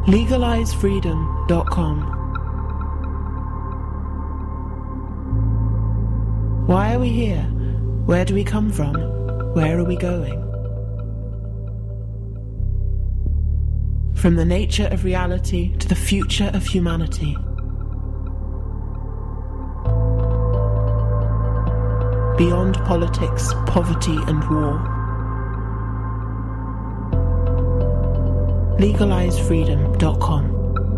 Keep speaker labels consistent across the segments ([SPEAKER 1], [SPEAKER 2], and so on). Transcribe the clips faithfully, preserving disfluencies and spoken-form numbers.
[SPEAKER 1] legalize freedom dot com. Why are we here? Where do we come from? Where are we going? From the nature of reality to the future of humanity. Beyond politics, poverty and war. legalize freedom dot com.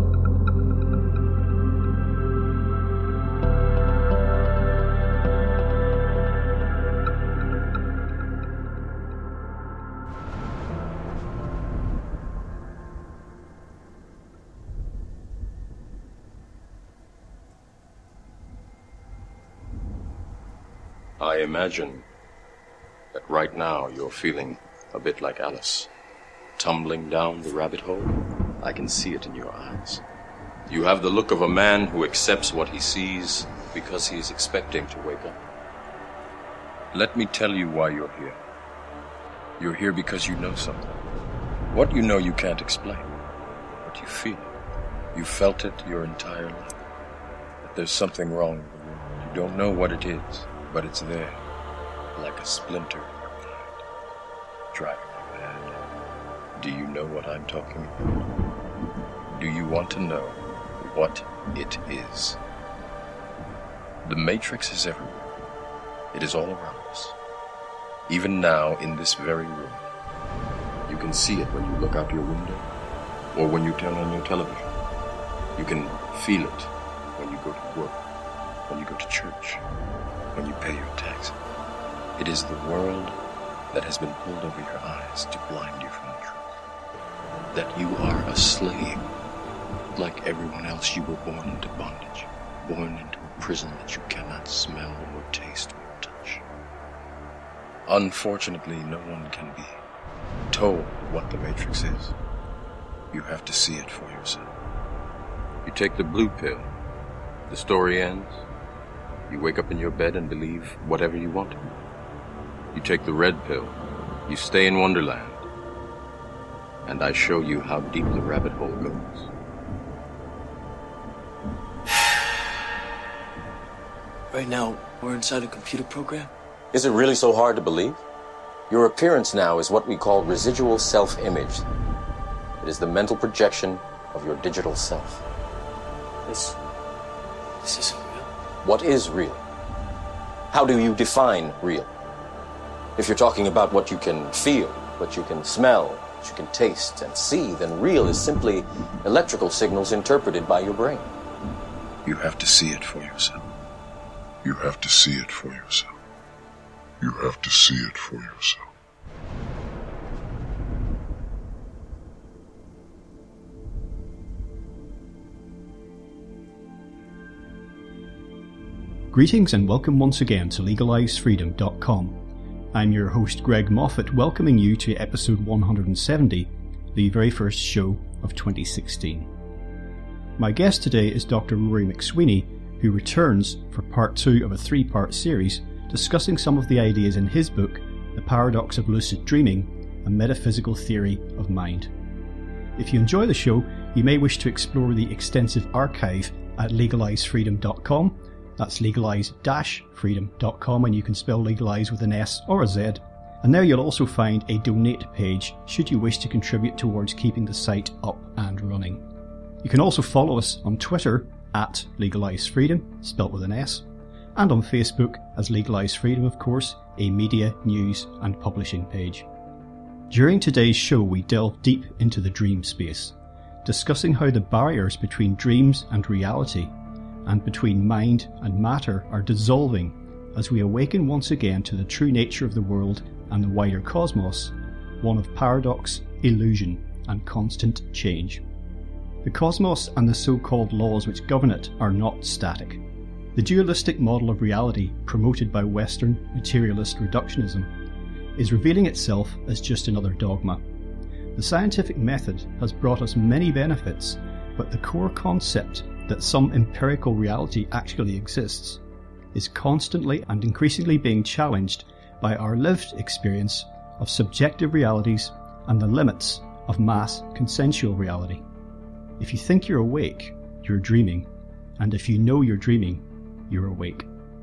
[SPEAKER 2] I imagine that right now you're feeling a bit like Alice. Tumbling down the rabbit hole, I can see it in your eyes. You have the look of a man who accepts what he sees because he is expecting to wake up. Let me tell you why you're here. You're here because you know something. What you know you can't explain, but you feel it. You felt it your entire life. That there's something wrong with the world. You don't know what it is, but it's there, like a splinter in your mind, driving you mad. Do you know what I'm talking about? Do you want to know what it is? The Matrix is everywhere. It is all around us. Even now, in this very room. You can see it when you look out your window or when you turn on your television. You can feel it when you go to work, when you go to church, when you pay your taxes. It is the world that has been pulled over your eyes to blind you from the truth. That you are a slave. Like everyone else, you were born into bondage, born into a prison that you cannot smell or taste or touch. Unfortunately, no one can be told what the Matrix is. You have to see it for yourself. You take the blue pill, the story ends. You wake up in your bed and believe whatever you want to. You take the red pill, you stay in Wonderland, and I show you how deep the rabbit hole goes.
[SPEAKER 3] Right now, we're inside a computer program?
[SPEAKER 4] Is it really so hard to believe? Your appearance now is what we call residual self-image. It is the mental projection of your digital self.
[SPEAKER 3] This... this isn't real.
[SPEAKER 4] What is real? How do you define real? If you're talking about what you can feel, what you can smell, what you can taste and see, then real is simply electrical signals interpreted by your brain.
[SPEAKER 2] You have to see it for yourself.
[SPEAKER 5] You have to see it for yourself. You have to see it for yourself.
[SPEAKER 6] Greetings and welcome once again to legalize freedom dot com. I'm your host Greg Moffat, welcoming you to episode one hundred seventy, the very first show of twenty sixteen. My guest today is Doctor Rory McSweeney, who returns for part two of a three-part series discussing some of the ideas in his book, The Paradox of Lucid Dreaming, a Metaphysical Theory of Mind. If you enjoy the show, you may wish to explore the extensive archive at legalize freedom dot com. That's legalize freedom dot com, and you can spell legalize with an S or a Z. And there you'll also find a donate page should you wish to contribute towards keeping the site up and running. You can also follow us on Twitter at legalizefreedom, spelt with an S, and on Facebook as Legalize Freedom, of course, a media, news and publishing page. During today's show we delve deep into the dream space, discussing how the barriers between dreams and reality and between mind and matter are dissolving as we awaken once again to the true nature of the world and the wider cosmos, one of paradox, illusion and constant change. The cosmos and the so-called laws which govern it are not static. The dualistic model of reality promoted by Western materialist reductionism is revealing itself as just another dogma. The scientific method has brought us many benefits, but the core concept that some empirical reality actually exists is constantly and increasingly being challenged by our lived experience of subjective realities and the limits of mass consensual reality. If you think you're awake, you're dreaming. And if you know you're dreaming, you're awake.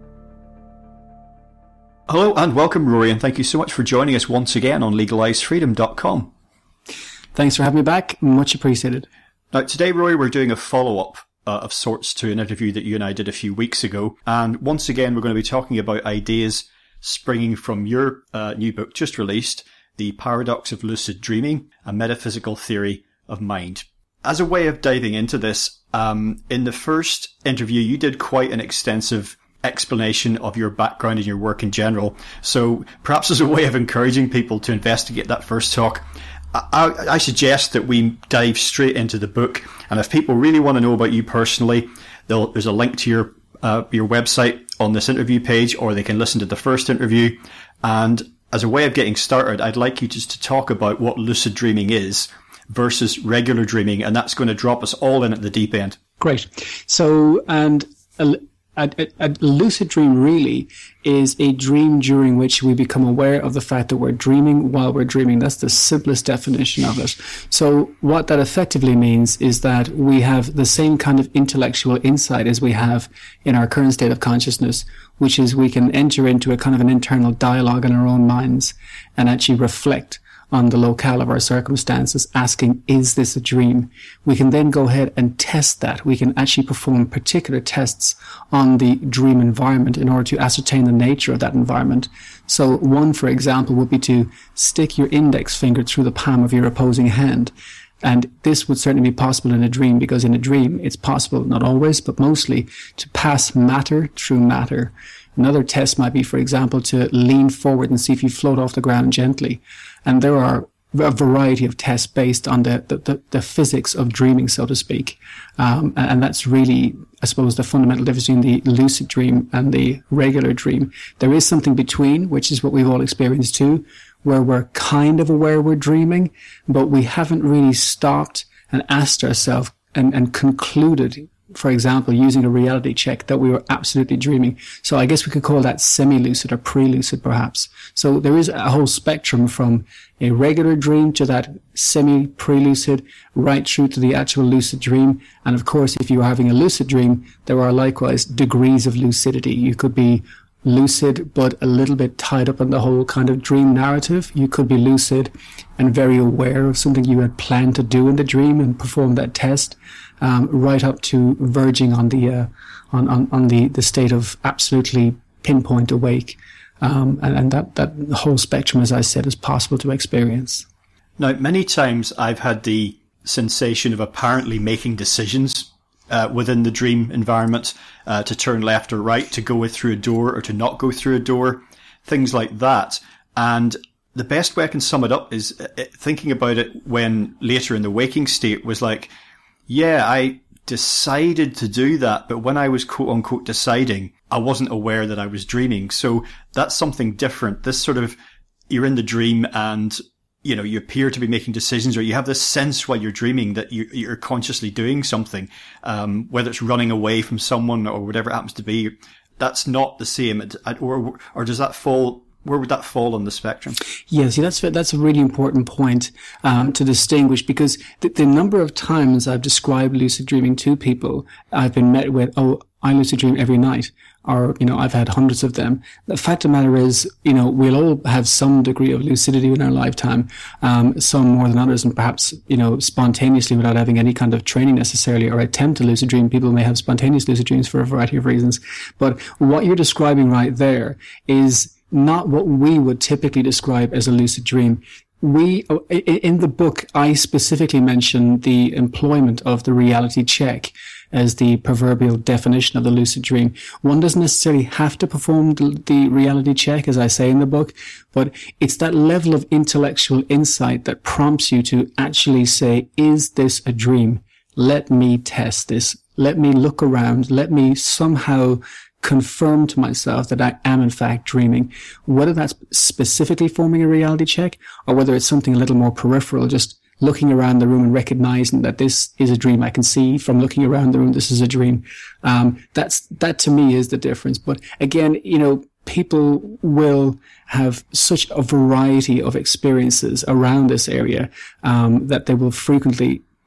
[SPEAKER 6] Hello and welcome, Rory, and thank you so much for joining us once again on legalize freedom dot com.
[SPEAKER 7] Thanks for having me back. Much appreciated.
[SPEAKER 6] Now, today, Rory, we're doing a follow-up uh, of sorts to an interview that you and I did a few weeks ago. And once again, we're going to be talking about ideas springing from your uh, new book just released, The Paradox of Lucid Dreaming, A Metaphysical Theory of Mind. As a way of diving into this, um, in the first interview, you did quite an extensive explanation of your background and your work in general. So perhaps as a way of encouraging people to investigate that first talk, I, I suggest that we dive straight into the book. And if people really want to know about you personally, there's a link to your uh, your website on this interview page, or they can listen to the first interview. And as a way of getting started, I'd like you just to talk about what lucid dreaming is versus regular dreaming, and that's going to drop us all in at the deep end.
[SPEAKER 7] Great. So, and a, a, a lucid dream really is a dream during which we become aware of the fact that we're dreaming while we're dreaming. That's the simplest definition of it. So what that effectively means is that we have the same kind of intellectual insight as we have in our current state of consciousness, which is we can enter into a kind of an internal dialogue in our own minds and actually reflect on the locale of our circumstances, asking, is this a dream? We can then go ahead and test that. We can actually perform particular tests on the dream environment in order to ascertain the nature of that environment. So one, for example, would be to stick your index finger through the palm of your opposing hand. And this would certainly be possible in a dream, because in a dream, it's possible, not always, but mostly, to pass matter through matter. Another test might be, for example, to lean forward and see if you float off the ground gently. And there are a variety of tests based on the, the, the physics of dreaming, so to speak. Um, and that's really, I suppose, the fundamental difference between the lucid dream and the regular dream. There is something between, which is what we've all experienced too, where we're kind of aware we're dreaming, but we haven't really stopped and asked ourselves and, and concluded, for example, using a reality check, that we were absolutely dreaming. So I guess we could call that semi-lucid or pre-lucid, perhaps. So there is a whole spectrum from a regular dream to that semi-pre-lucid, right through to the actual lucid dream. And of course, if you are having a lucid dream, there are likewise degrees of lucidity. You could be lucid, but a little bit tied up in the whole kind of dream narrative. You could be lucid and very aware of something you had planned to do in the dream and perform that test, um, right up to verging on the uh, on, on on the the state of absolutely pinpoint awake. Um, and, and that that whole spectrum, as I said, is possible to experience.
[SPEAKER 6] Now, many times I've had the sensation of apparently making decisions Uh, within the dream environment, uh, to turn left or right, to go through a door or to not go through a door, things like that. And the best way I can sum it up is uh, thinking about it when later in the waking state was like, yeah, I decided to do that, but when I was quote unquote deciding, I wasn't aware that I was dreaming. So that's something different. This sort of, you're in the dream and you know, you appear to be making decisions, or you have this sense while you're dreaming that you, you're consciously doing something, um, whether it's running away from someone or whatever it happens to be. That's not the same. Or, or does that fall, where would that fall on the spectrum?
[SPEAKER 7] Yeah, see, that's, that's a really important point, um, to distinguish, because the, the number of times I've described lucid dreaming to people, I've been met with, oh, I lucid dream every night. Or, you know, I've had hundreds of them. The fact of the matter is, you know, we'll all have some degree of lucidity in our lifetime, um, some more than others, and perhaps, you know, spontaneously without having any kind of training necessarily or attempt to lucid dream. People may have spontaneous lucid dreams for a variety of reasons. But what you're describing right there is not what we would typically describe as a lucid dream. We, in the book, I specifically mention the employment of the reality check as the proverbial definition of the lucid dream. One doesn't necessarily have to perform the reality check, as I say in the book, but it's that level of intellectual insight that prompts you to actually say, is this a dream? Let me test this. Let me look around. Let me somehow confirm to myself that I am in fact dreaming. Whether that's specifically forming a reality check or whether it's something a little more peripheral, just looking around the room and recognizing that this is a dream. I can see from looking around the room, this is a dream. Um, that's, that to me is the difference. But again, you know, people will have such a variety of experiences around this area, um, that they will frequently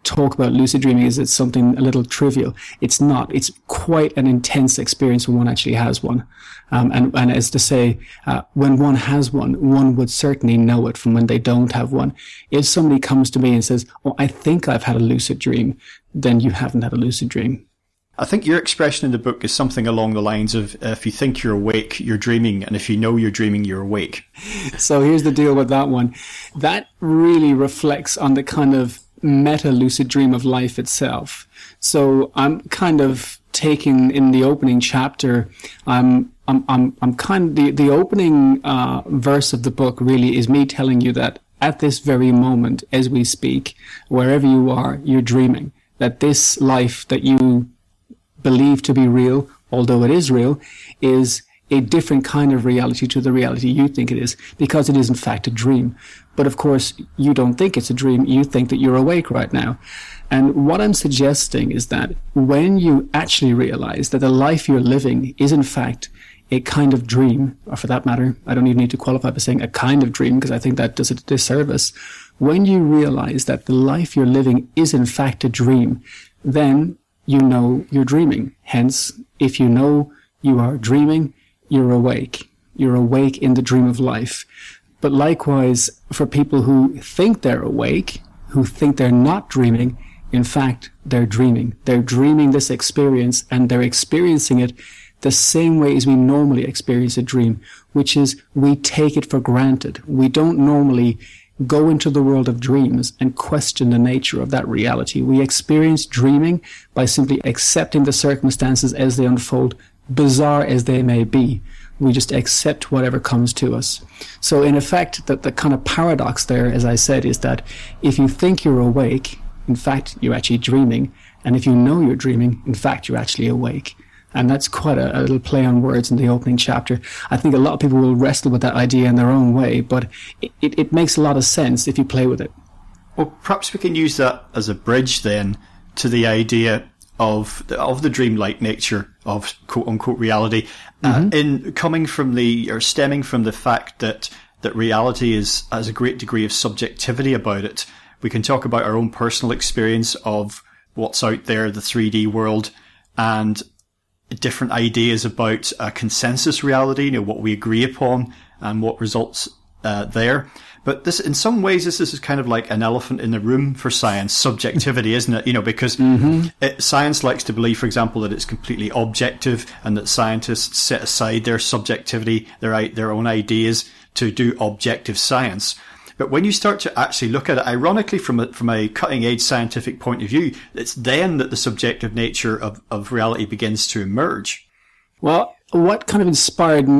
[SPEAKER 7] talk about lucid dreaming as it's something a little trivial. It's not. It's quite an intense experience when one actually has one. Um, and, and as to say, uh, when one has one, one would certainly know it from when they don't have one. If somebody comes to me and says, oh, I think I've had a lucid dream, then you haven't had a lucid dream.
[SPEAKER 6] I think your expression in the book is something along the lines of, uh, if you think you're awake, you're dreaming, and if you know you're dreaming, you're awake.
[SPEAKER 7] So here's the deal with that one. That really reflects on the kind of meta-lucid dream of life itself. So I'm kind of taking, in the opening chapter, I'm I'm I'm, I'm kind of, the, the opening uh, verse of the book really is me telling you that at this very moment, as we speak, wherever you are, you're dreaming. That this life that you believe to be real, although it is real, is a different kind of reality to the reality you think it is, because it is in fact a dream. But of course, you don't think it's a dream, you think that you're awake right now. And what I'm suggesting is that when you actually realize that the life you're living is in fact a kind of dream, or for that matter, I don't even need to qualify by saying a kind of dream, because I think that does a disservice. When you realize that the life you're living is in fact a dream, then you know you're dreaming. Hence, if you know you are dreaming, you're awake. You're awake in the dream of life. But likewise, for people who think they're awake, who think they're not dreaming, in fact, they're dreaming. They're dreaming this experience, and they're experiencing it the same way as we normally experience a dream, which is we take it for granted. We don't normally go into the world of dreams and question the nature of that reality. We experience dreaming by simply accepting the circumstances as they unfold, bizarre as they may be. We just accept whatever comes to us. So in effect, the, the kind of paradox there, as I said, is that if you think you're awake, in fact, you're actually dreaming. And if you know you're dreaming, in fact, you're actually awake. And that's quite a, a little play on words in the opening chapter. I think a lot of people will wrestle with that idea in their own way, but it, it, it makes a lot of sense if you play with it.
[SPEAKER 6] Well, perhaps we can use that as a bridge then to the idea of the, of the dreamlike nature of quote-unquote reality, mm-hmm. uh, in coming from the, or stemming from the fact that, that reality is, has a great degree of subjectivity about it. We can talk about our own personal experience of what's out there, the three D world, and different ideas about a consensus reality, you know, what we agree upon and what results uh, there. But this, in some ways, this, this is kind of like an elephant in the room for science, subjectivity, isn't it? You know, because mm-hmm. it, science likes to believe, for example, that it's completely objective and that scientists set aside their subjectivity, their their own ideas to do objective science. But when you start to actually look at it, ironically, from a, from a cutting-edge scientific point of view, it's then that the subjective nature of, of reality begins to emerge.
[SPEAKER 7] Well, what kind of inspired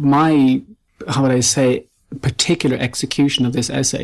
[SPEAKER 7] my, how would I say, particular execution of this essay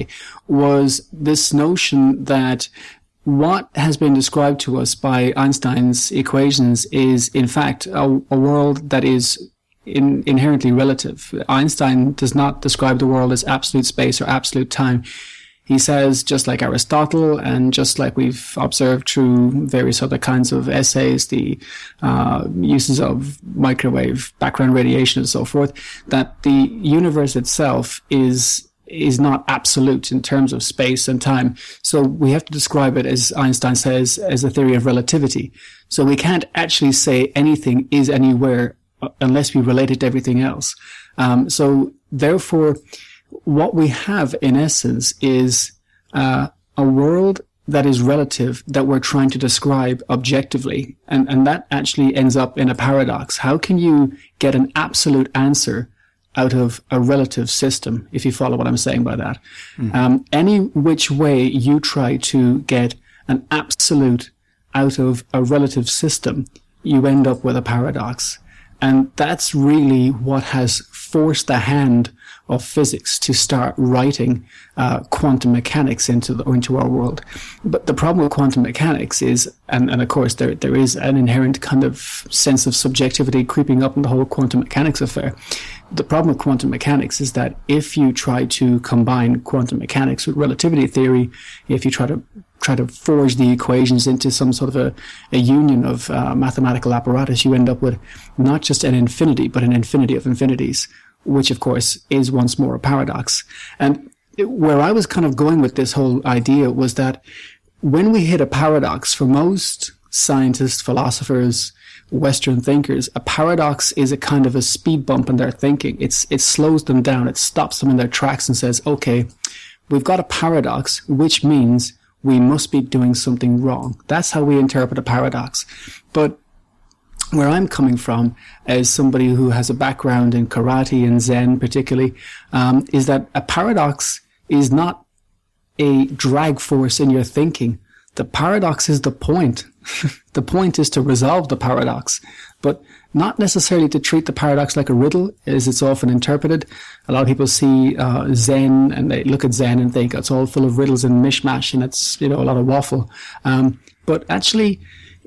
[SPEAKER 7] was this notion that what has been described to us by Einstein's equations is, in fact, a, a world that is In, inherently relative. Einstein does not describe the world as absolute space or absolute time. He says, just like Aristotle and just like we've observed through various other kinds of essays, the uh, uses of microwave background radiation and so forth, that the universe itself is is not absolute in terms of space and time. So we have to describe it, as Einstein says, as a theory of relativity. So we can't actually say anything is anywhere unless we relate it to everything else. Um, so therefore, what we have in essence is uh, a world that is relative that we're trying to describe objectively. And, and that actually ends up in a paradox. How can you get an absolute answer out of a relative system, if you follow what I'm saying by that? Mm. Um, any which way you try to get an absolute out of a relative system, you end up with a paradox. And that's really what has forced the hand of physics to start writing uh, quantum mechanics into the, into our world. But the problem with quantum mechanics is, and, and of course there there is an inherent kind of sense of subjectivity creeping up in the whole quantum mechanics affair. The problem with quantum mechanics is that if you try to combine quantum mechanics with relativity theory, if you try to try to forge the equations into some sort of a, a union of uh, mathematical apparatus, you end up with not just an infinity, but an infinity of infinities, which of course is once more a paradox. And where I was kind of going with this whole idea was that when we hit a paradox, for most scientists, philosophers, Western thinkers, a paradox is a kind of a speed bump in their thinking. It's, it slows them down. It stops them in their tracks and says, okay, we've got a paradox, which means we must be doing something wrong. That's how we interpret a paradox. But where I'm coming from, as somebody who has a background in karate and Zen particularly, um, is that a paradox is not a drag force in your thinking. The paradox is the point. The point is to resolve the paradox, but not necessarily to treat the paradox like a riddle, as it's often interpreted. A lot of people see uh, Zen, and they look at Zen and think it's all full of riddles and mishmash, and it's, you know, a lot of waffle. Um, but actually,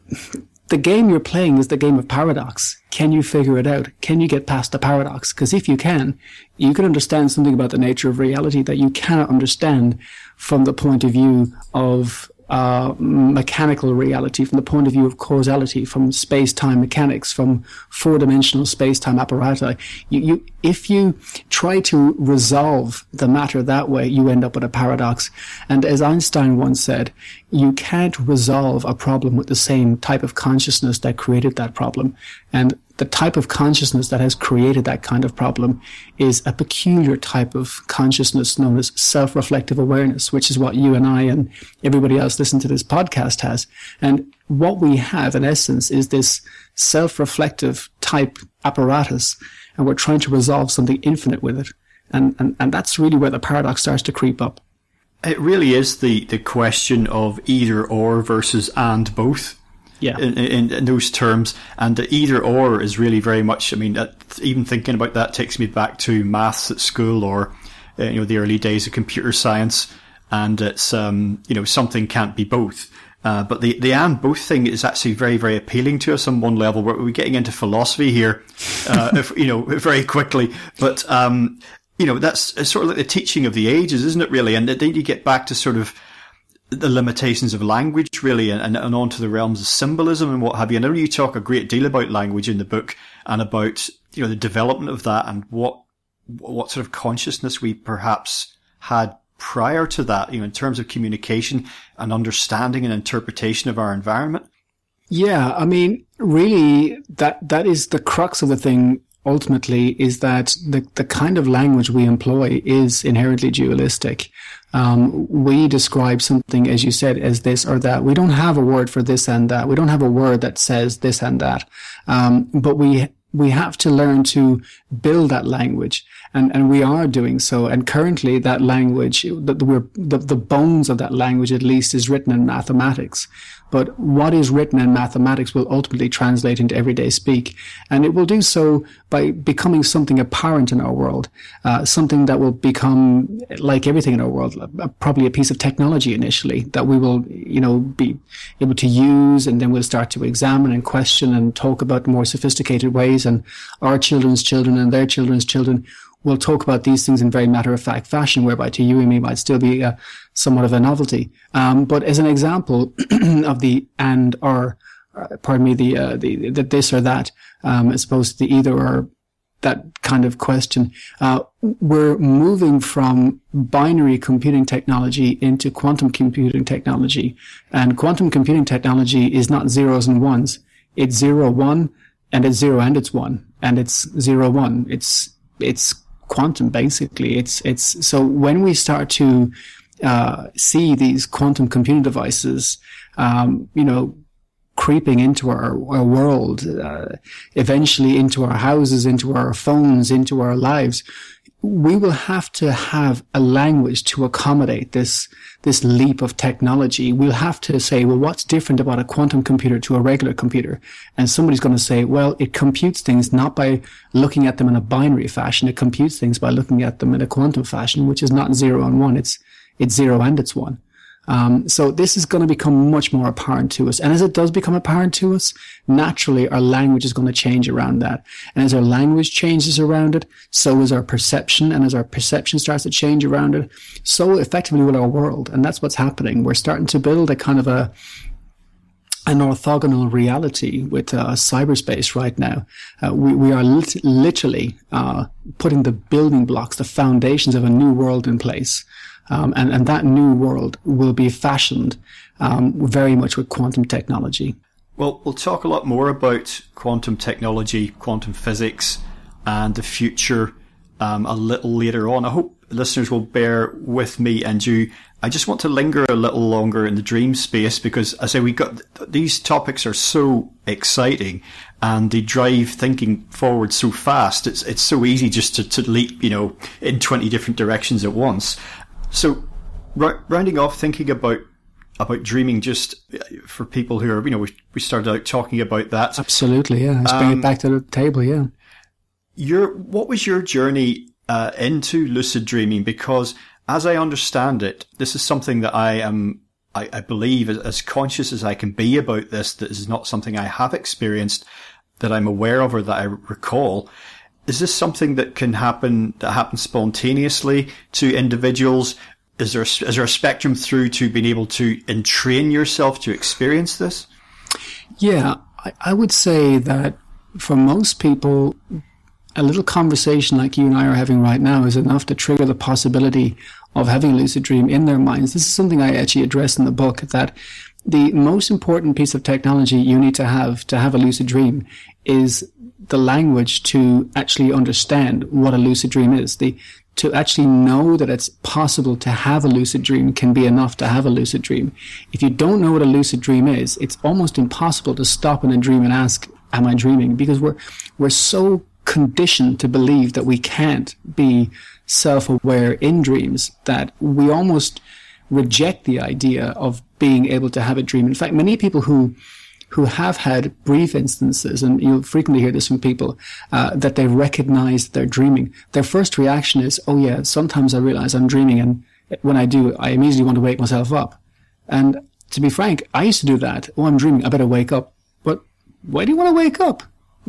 [SPEAKER 7] the game you're playing is the game of paradox. Can you figure it out? Can you get past the paradox? Because if you can, you can understand something about the nature of reality that you cannot understand from the point of view of uh, mechanical reality, from the point of view of causality, from space-time mechanics, from four-dimensional space-time apparati. You, you, if you try to resolve the matter that way, you end up with a paradox. And as Einstein once said, you can't resolve a problem with the same type of consciousness that created that problem. And the type of consciousness that has created that kind of problem is a peculiar type of consciousness known as self-reflective awareness, which is what you and I and everybody else listening to this podcast has. And what we have, in essence, is this self-reflective type apparatus, and we're trying to resolve something infinite with it. And, and, and that's really where the paradox starts to creep up.
[SPEAKER 6] It really is the, the question of either or versus and both.
[SPEAKER 7] Yeah.
[SPEAKER 6] In, in, in those terms. And the either or is really very much, I mean, that, even thinking about that takes me back to maths at school, or, uh, you know, the early days of computer science. And it's, um, you know, something can't be both. Uh, but the, the and both thing is actually very, very appealing to us on one level. We're, we're getting into philosophy here, uh, if, you know, very quickly. But, um, you know, that's sort of like the teaching of the ages, isn't it, really? And then you get back to sort of the limitations of language, really, and, and on to the realms of symbolism and what have you. And I know you talk a great deal about language in the book and about, you know, the development of that and what, what sort of consciousness we perhaps had prior to that, you know, in terms of communication and understanding and interpretation of our environment.
[SPEAKER 7] Yeah, I mean, really, that, that is the crux of the thing. Ultimately, is that the, the kind of language we employ is inherently dualistic. Um, we describe something, as you said, as this or that. We don't have a word for this and that. We don't have a word that says this and that. Um, but we, we have to learn to build that language. And, and we are doing so. And currently that language, the, the, the, the bones of that language at least is written in mathematics. But what is written in mathematics will ultimately translate into everyday speak. And it will do so by becoming something apparent in our world, uh, something that will become, like everything in our world, uh, probably a piece of technology initially that we will, you know, be able to use, and then we'll start to examine and question and talk about more sophisticated ways. And our children's children and their children's children will talk about these things in very matter-of-fact fashion, whereby to you and me might still be uh, somewhat of a novelty. Um, but as an example of the and or, uh, pardon me, the, uh, the, the this or that, um, as opposed to the either or, that kind of question, uh, we're moving from binary computing technology into quantum computing technology. And quantum computing technology is not zeros and ones. It's zero, one, and it's zero and it's one. And it's zero, one. It's, it's quantum, basically. It's, it's, so when we start to, uh, see these quantum computing devices, um, you know, creeping into our, our world, uh, eventually into our houses, into our phones, into our lives, we will have to have a language to accommodate this, this leap of technology. We'll have to say, well, what's different about a quantum computer to a regular computer? And somebody's going to say, well, it computes things not by looking at them in a binary fashion. It computes things by looking at them in a quantum fashion, which is not zero and one. It's, it's zero and it's one. Um, so this is going to become much more apparent to us. And as it does become apparent to us, naturally our language is going to change around that. And as our language changes around it, so is our perception. And as our perception starts to change around it, so effectively will our world. And that's what's happening. We're starting to build a kind of a, an orthogonal reality with uh, cyberspace right now. Uh, we, we are lit- literally uh, putting the building blocks, the foundations of a new world in place. Um, and, and that new world will be fashioned um, very much with quantum technology.
[SPEAKER 6] Well, we'll talk a lot more about quantum technology, quantum physics, and the future um, a little later on. I hope listeners will bear with me and you. I just want to linger a little longer in the dream space because, as I say, we got these topics are so exciting and they drive thinking forward so fast. It's it's so easy just to, to leap, you know, in twenty different directions at once. So, r- rounding off, thinking about about dreaming, just for people who are, you know, we we started out talking about that.
[SPEAKER 7] Absolutely, yeah. Let's bring um, it back to the table, yeah.
[SPEAKER 6] Your what was your journey uh, into lucid dreaming? Because, as I understand it, this is something that I am, I, I believe, as, as conscious as I can be about this. That is not something I have experienced, that I'm aware of, or that I recall. Is this something that can happen, that happens spontaneously to individuals? Is there, is there a spectrum through to being able to entrain yourself to experience this?
[SPEAKER 7] Yeah, I, I would say that for most people, a little conversation like you and I are having right now is enough to trigger the possibility of having a lucid dream in their minds. This is something I actually address in the book, that the most important piece of technology you need to have to have a lucid dream is the language to actually understand what a lucid dream is. The to actually know that it's possible to have a lucid dream can be enough to have a lucid dream. If you don't know what a lucid dream is, it's almost impossible to stop in a dream and ask, am I dreaming? Because we're we're so conditioned to believe that we can't be self-aware in dreams that we almost reject the idea of being able to have a dream. In fact, many people who who have had brief instances, and you'll frequently hear this from people, uh, that they recognize they're dreaming. Their first reaction is, oh yeah, sometimes I realize I'm dreaming, and when I do, I immediately want to wake myself up. And to be frank, I used to do that. Oh, I'm dreaming, I better wake up. But why do you want to wake up?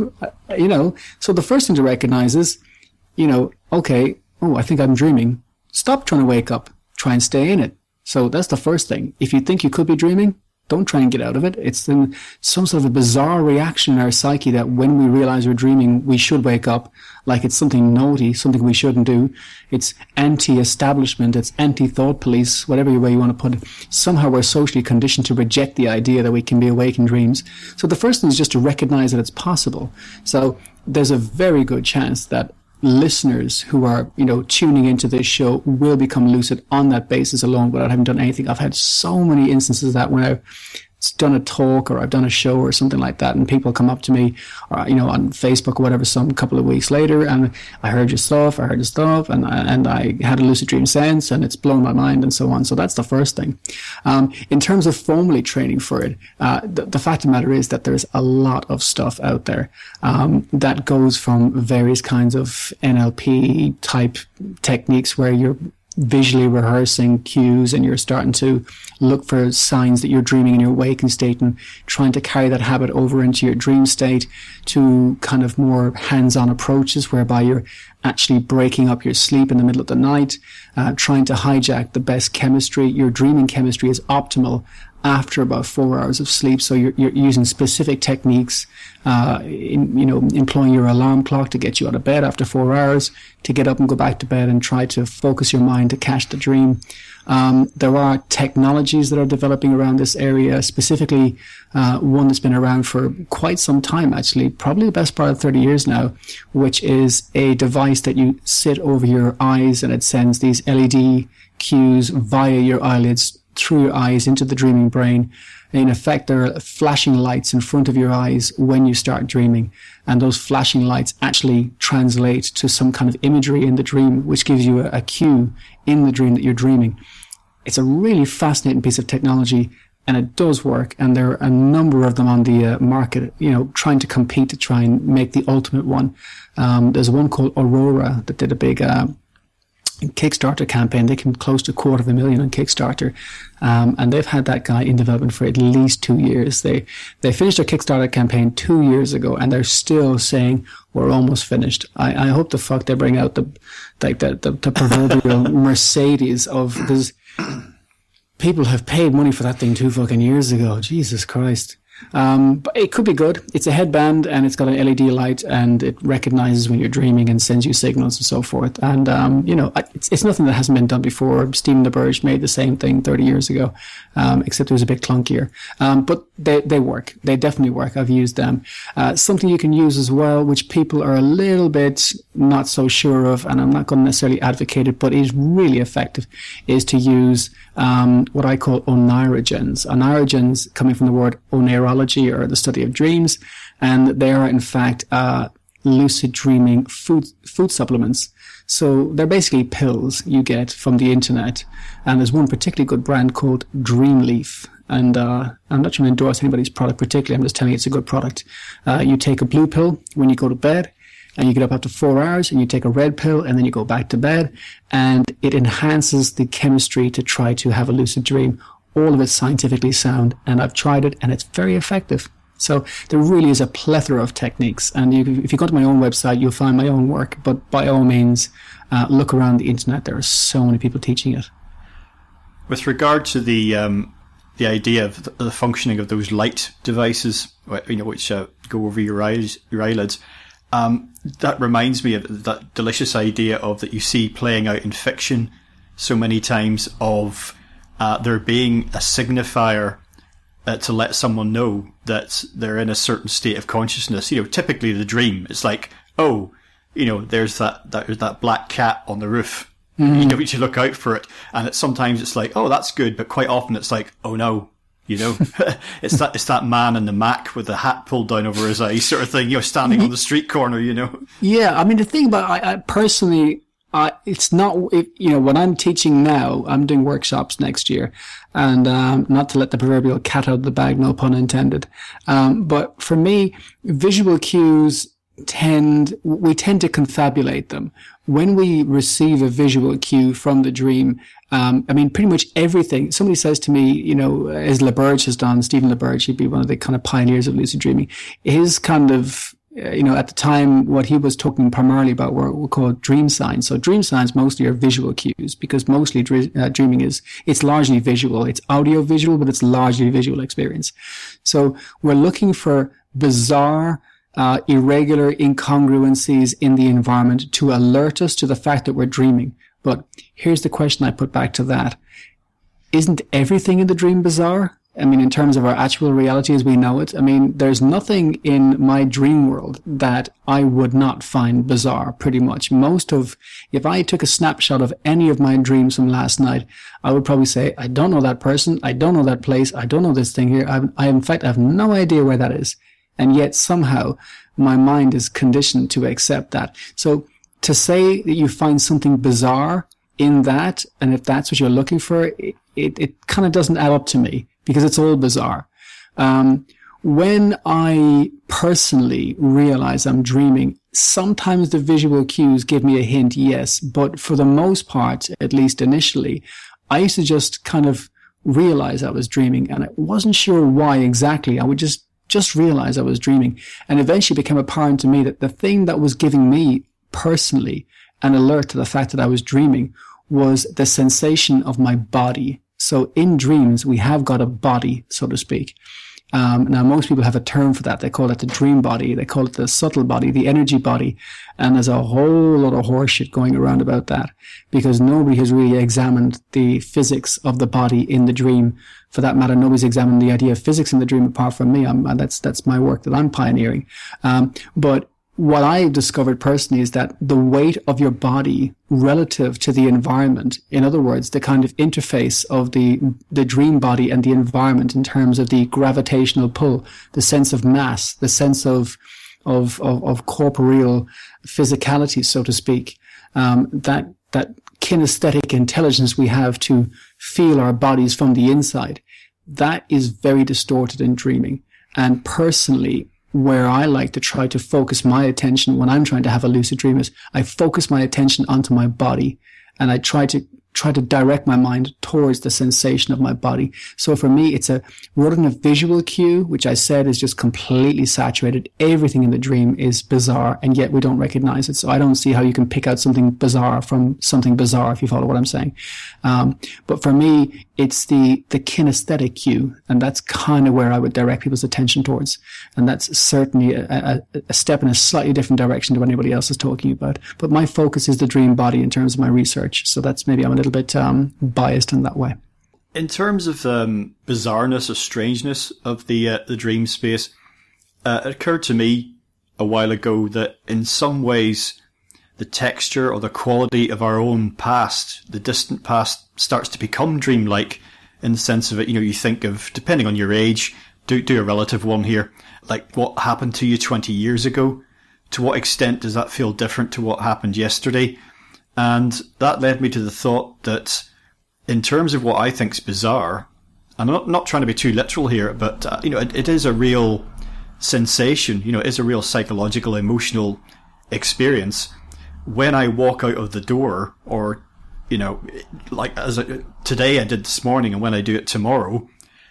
[SPEAKER 7] You know, so the first thing to recognize is, you know, okay, oh, I think I'm dreaming. Stop trying to wake up. Try and stay in it. So that's the first thing. If you think you could be dreaming, don't try and get out of it. It's in some sort of a bizarre reaction in our psyche that when we realize we're dreaming, we should wake up, like it's something naughty, something we shouldn't do. It's anti-establishment, it's anti-thought police, whatever way you want to put it. Somehow we're socially conditioned to reject the idea that we can be awake in dreams. So the first thing is just to recognize that it's possible. So there's a very good chance that listeners who are, you know, tuning into this show will become lucid on that basis alone without having done anything. I've had so many instances of that when I've done a talk or I've done a show or something like that, and people come up to me, or, you know, on Facebook or whatever, some couple of weeks later, and I heard your stuff, I heard your stuff, and I, and I had a lucid dream sense, and it's blown my mind, and so on. So that's the first thing. Um, in terms of formally training for it, uh, the, the fact of the matter is that there's a lot of stuff out there um, that goes from various kinds of N L P type techniques where you're visually rehearsing cues and you're starting to look for signs that you're dreaming in your waking state and trying to carry that habit over into your dream state, to kind of more hands-on approaches whereby you're actually breaking up your sleep in the middle of the night, uh, trying to hijack the best chemistry. Your dreaming chemistry is optimal after about four hours of sleep. So you're, you're using specific techniques, uh, in, you know, employing your alarm clock to get you out of bed after four hours, to get up and go back to bed and try to focus your mind to catch the dream. Um, there are technologies that are developing around this area, specifically uh, one that's been around for quite some time, actually, probably the best part of thirty years now, which is a device that you sit over your eyes and it sends these L E D cues via your eyelids through your eyes into the dreaming brain. In effect, there are flashing lights in front of your eyes when you start dreaming, and those flashing lights actually translate to some kind of imagery in the dream, which gives you a, a cue in the dream that you're dreaming. It's a really fascinating piece of technology, and it does work, and there are a number of them on the uh, market, you know, trying to compete to try and make the ultimate one. Um, there's one called Aurora that did a big uh, Kickstarter campaign. They came close to a quarter of a million on Kickstarter, um, and they've had that guy in development for at least two years. They they finished their Kickstarter campaign two years ago, and they're still saying we're almost finished. I, I hope the fuck they bring out the like the the, the proverbial Mercedes of, because people have paid money for that thing two fucking years ago. Jesus Christ. Um, but it could be good. It's a headband and it's got an L E D light and it recognizes when you're dreaming and sends you signals and so forth. And, um, you know, it's, it's nothing that hasn't been done before. Stephen LaBerge made the same thing thirty years ago, um, except it was a bit clunkier. Um, but they, they work. They definitely work. I've used them. Uh, something you can use as well, which people are a little bit not so sure of, and I'm not going to necessarily advocate it, but is really effective, is to use um, what I call oneirogens. Oneirogens coming from the word oneirology, or the study of dreams, and they are in fact uh, lucid dreaming food food supplements. So they're basically pills you get from the internet, and there's one particularly good brand called Dreamleaf. And uh, I'm not trying to endorse anybody's product particularly, I'm just telling you it's a good product. Uh, you take a blue pill when you go to bed, and you get up after four hours, and you take a red pill, and then you go back to bed, and it enhances the chemistry to try to have a lucid dream. All of it's scientifically sound, and I've tried it, and it's very effective. So there really is a plethora of techniques, and you, if you go to my own website, you'll find my own work, but by all means, uh, look around the internet. There are so many people teaching it.
[SPEAKER 6] With regard to the um, the idea of the, the functioning of those light devices, you know, which uh, go over your eyes, your eyelids, um, that reminds me of that delicious idea of that you see playing out in fiction so many times of Uh, there being a signifier uh, to let someone know that they're in a certain state of consciousness. You know, typically the dream, it's like, oh, you know, there's that, that, there's that black cat on the roof. Mm-hmm. You know, you should look out for it. And it, sometimes it's like, oh, that's good. But quite often it's like, oh no, you know, it's that, it's that man in the Mac with the hat pulled down over his eyes sort of thing, you know, standing on the street corner, you know.
[SPEAKER 7] Yeah. I mean, the thing about, I, I personally, Uh, it's not, it, you know, when I'm teaching now, I'm doing workshops next year, and um, not to let the proverbial cat out of the bag, no pun intended. Um, but for me, visual cues tend, we tend to confabulate them. When we receive a visual cue from the dream, um, I mean, pretty much everything, somebody says to me, you know, as LaBerge has done, Stephen LaBerge, he'd be one of the kind of pioneers of lucid dreaming, his kind of, Uh, you know, at the time, what he was talking primarily about were, were called dream signs. So dream signs mostly are visual cues, because mostly dre- uh, dreaming is, it's largely visual. It's audio visual, but it's largely visual experience. So we're looking for bizarre, uh, irregular incongruencies in the environment to alert us to the fact that we're dreaming. But here's the question I put back to that. Isn't everything in the dream bizarre? I mean, in terms of our actual reality as we know it, I mean, there's nothing in my dream world that I would not find bizarre, pretty much. Most of, if I took a snapshot of any of my dreams from last night, I would probably say, I don't know that person, I don't know that place, I don't know this thing here, I, I in fact, I have no idea where that is. And yet somehow my mind is conditioned to accept that. So to say that you find something bizarre in that, and if that's what you're looking for, it, it, it kind of doesn't add up to me, because it's all bizarre. Um, when I personally realize I'm dreaming, sometimes the visual cues give me a hint, yes, but for the most part, at least initially, I used to just kind of realize I was dreaming, and I wasn't sure why exactly. I would just, just realize I was dreaming. And eventually it became apparent to me that the thing that was giving me personally an alert to the fact that I was dreaming was the sensation of my body. So in dreams, we have got a body, so to speak. Um, now, most people have a term for that. They call it the dream body. They call it the subtle body, the energy body. And there's a whole lot of horseshit going around about that, because nobody has really examined the physics of the body in the dream. For that matter, nobody's examined the idea of physics in the dream apart from me. I'm, that's, that's my work that I'm pioneering. Um, but what I discovered personally is that the weight of your body relative to the environment, in other words, the kind of interface of the the dream body and the environment in terms of the gravitational pull, the sense of mass, the sense of of of, of corporeal physicality, so to speak, um, that that kinesthetic intelligence we have to feel our bodies from the inside, that is very distorted in dreaming. And personally, where I like to try to focus my attention when I'm trying to have a lucid dream is I focus my attention onto my body, and I try to try to direct my mind towards the sensation of my body. So for me, it's a, rather than a visual cue, which I said is just completely saturated, everything in the dream is bizarre, and yet we don't recognize it. So I don't see how you can pick out something bizarre from something bizarre, if you follow what I'm saying. Um, but for me, it's the, the kinesthetic cue, and that's kind of where I would direct people's attention towards. And that's certainly a, a, a step in a slightly different direction to what anybody else is talking about. But my focus is the dream body in terms of my research. So that's maybe I'm a little bit um, biased in that way.
[SPEAKER 6] In terms of um, bizarreness or strangeness of the uh, the dream space, uh, it occurred to me a while ago that in some ways the texture or the quality of our own past, the distant past, starts to become dreamlike in the sense of it. You know, you think of, depending on your age, do do a relative one here, like what happened to you twenty years ago. To what extent does that feel different to what happened yesterday? And that led me to the thought that in terms of what I think's bizarre, and I'm not, not trying to be too literal here, but, uh, you know, it, it is a real sensation, you know, it is a real psychological, emotional experience. When I walk out of the door, or, you know, like as I, today I did this morning, and when I do it tomorrow,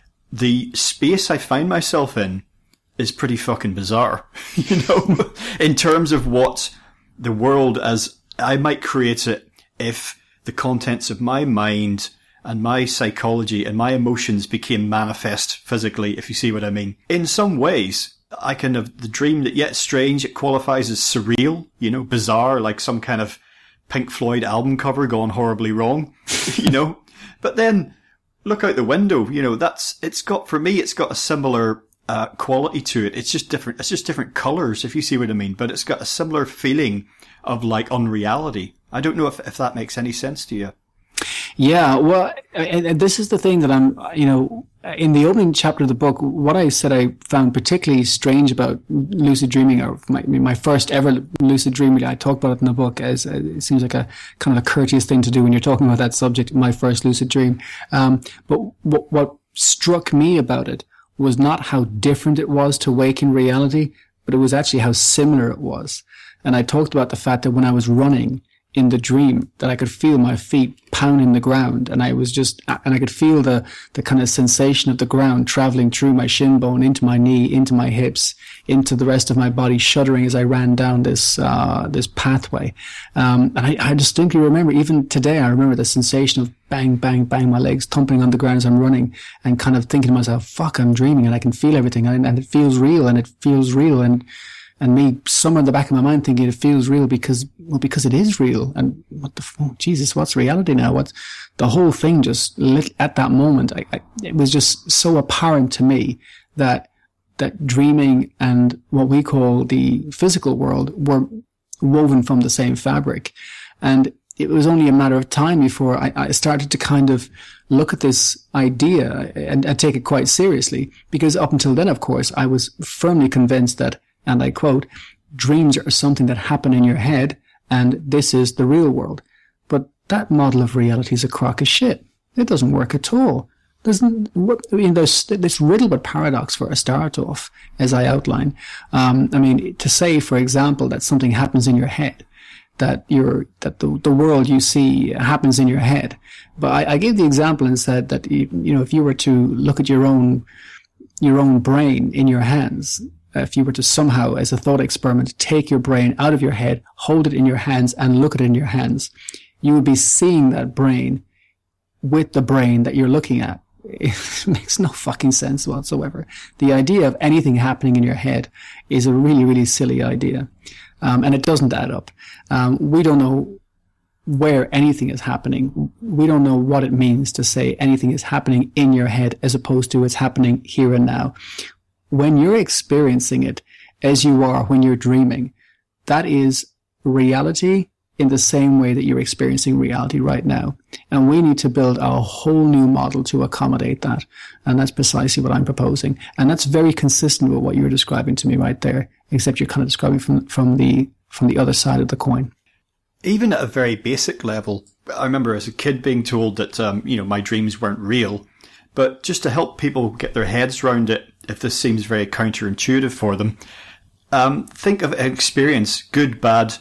[SPEAKER 6] the space I find myself in is pretty fucking bizarre, you know, in terms of what the world as I might create it if the contents of my mind and my psychology and my emotions became manifest physically, if you see what I mean. In some ways, I kind of, the dream that yet strange, it qualifies as surreal, you know, bizarre, like some kind of Pink Floyd album cover gone horribly wrong, you know. But then look out the window, you know, that's, it's got, for me, it's got a similar uh, quality to it. It's just different, it's just different colours, if you see what I mean. But it's got a similar feeling of like unreality. I don't know if, if that makes any sense to you.
[SPEAKER 7] Yeah, well, and, and this is the thing that I'm, you know, in the opening chapter of the book, what I said I found particularly strange about lucid dreaming, or my, my first ever lucid dream, I talked about it in the book as uh, it seems like a kind of a courteous thing to do when you're talking about that subject, my first lucid dream. Um, but what, what struck me about it was not how different it was to waking reality, but it was actually how similar it was. And I talked about the fact that when I was running in the dream, that I could feel my feet pounding the ground, and I was just, and I could feel the, the kind of sensation of the ground traveling through my shin bone, into my knee, into my hips, into the rest of my body, shuddering as I ran down this, uh, this pathway. Um, and I, I distinctly remember, even today, I remember the sensation of bang, bang, bang, my legs thumping on the ground as I'm running, and kind of thinking to myself, fuck, I'm dreaming, and I can feel everything, and, and it feels real, and it feels real, and, And me, somewhere in the back of my mind, thinking it feels real because, well, because it is real. And what the, oh, Jesus, what's reality now? What's the whole thing? Just lit at that moment, I, I, it was just so apparent to me that that dreaming and what we call the physical world were woven from the same fabric. And it was only a matter of time before I, I started to kind of look at this idea and, and take it quite seriously. Because up until then, of course, I was firmly convinced that, and I quote, dreams are something that happen in your head, and this is the real world. But that model of reality is a crock of shit. It doesn't work at all. There's, I mean, there's this riddled with paradox for a start off, as I outline. Um, I mean, to say, for example, that something happens in your head, that you're, that the, the world you see happens in your head. But I, I gave the example and said that, you, you know, if you were to look at your own, your own brain in your hands, if you were to somehow, as a thought experiment, take your brain out of your head, hold it in your hands, and look at it in your hands, you would be seeing that brain with the brain that you're looking at. It makes no fucking sense whatsoever. The idea of anything happening in your head is a really, really silly idea. Um, and it doesn't add up. Um, we don't know where anything is happening. We don't know what it means to say anything is happening in your head as opposed to it's happening here and now. When you're experiencing it as you are when you're dreaming, that is reality in the same way that you're experiencing reality right now. And we need to build a whole new model to accommodate that. And that's precisely what I'm proposing. And that's very consistent with what you're describing to me right there, except you're kind of describing from, from the, from the other side of the coin.
[SPEAKER 6] Even at a very basic level, I remember as a kid being told that, um, you know, my dreams weren't real. But just to help people get their heads around it, if this seems very counterintuitive for them, um, think of an experience, good, bad,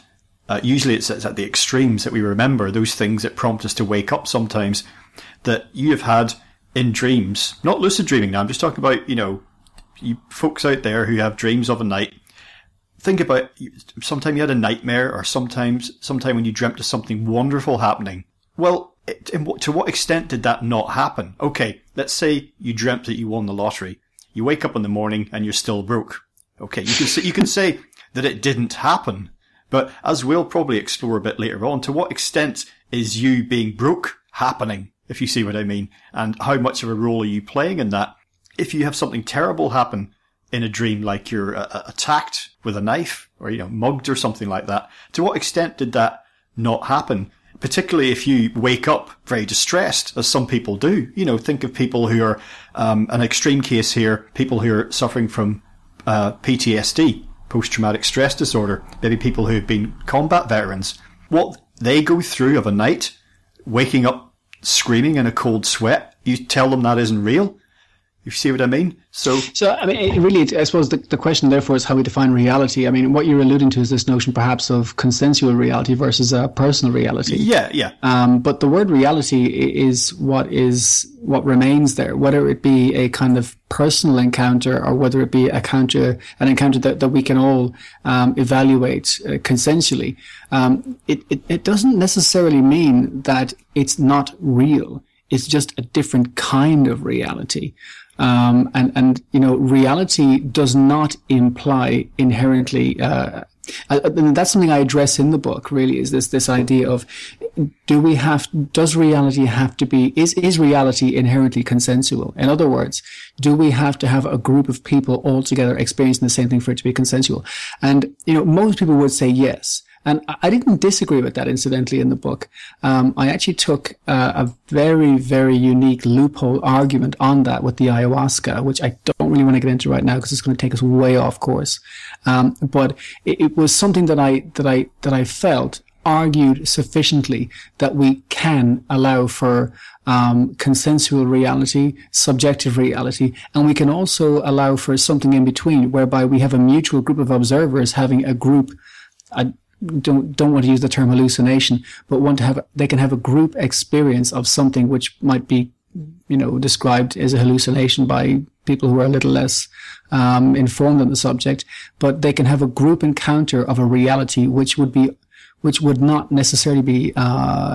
[SPEAKER 6] uh, usually it's, it's at the extremes that we remember those things that prompt us to wake up sometimes, that you have had in dreams, not lucid dreaming now, I'm just talking about, you know, you folks out there who have dreams of a night. Think about, sometime you had a nightmare, or sometimes, sometime when you dreamt of something wonderful happening. Well, it, in what, to what extent did that not happen? Okay, let's say you dreamt that you won the lottery. You wake up in the morning and you're still broke. Okay, you can say, you can say that it didn't happen. But as we'll probably explore a bit later on, to what extent is you being broke happening, if you see what I mean? And how much of a role are you playing in that? If you have something terrible happen in a dream, like you're uh, attacked with a knife, or, you know, mugged or something like that, to what extent did that not happen? Particularly if you wake up very distressed, as some people do. You know, think of people who are, um, an extreme case here, people who are suffering from uh, P T S D, post-traumatic stress disorder, maybe people who have been combat veterans. What they go through of a night, waking up screaming in a cold sweat, you tell them that isn't real? You see what I mean? So, so
[SPEAKER 7] I mean, it really, I suppose the, the question therefore is how we define reality. I mean, what you're alluding to is this notion perhaps of consensual reality versus a personal reality.
[SPEAKER 6] Yeah, yeah.
[SPEAKER 7] Um, but the word reality is what is, what remains there, whether it be a kind of personal encounter or whether it be a counter, an encounter that, that we can all, um, evaluate uh, consensually. Um, it, it, it doesn't necessarily mean that it's not real. It's just a different kind of reality. Um, and, and, you know, reality does not imply inherently, uh, and that's something I address in the book, really, is this, this idea of, do we have, does reality have to be, is, is reality inherently consensual? In other words, do we have to have a group of people all together experiencing the same thing for it to be consensual? And, you know, most people would say yes. And I didn't disagree with that, incidentally, in the book. Um, I actually took uh, a very, very unique loophole argument on that with the ayahuasca, which I don't really want to get into right now because it's going to take us way off course. Um, but it, it was something that I, that I, that I felt argued sufficiently that we can allow for um, consensual reality, subjective reality, and we can also allow for something in between, whereby we have a mutual group of observers having a group, a, don't don't want to use the term hallucination, but want to have, they can have a group experience of something which might be, you know, described as a hallucination by people who are a little less um, informed on the subject, but they can have a group encounter of a reality which would be, which would not necessarily be uh,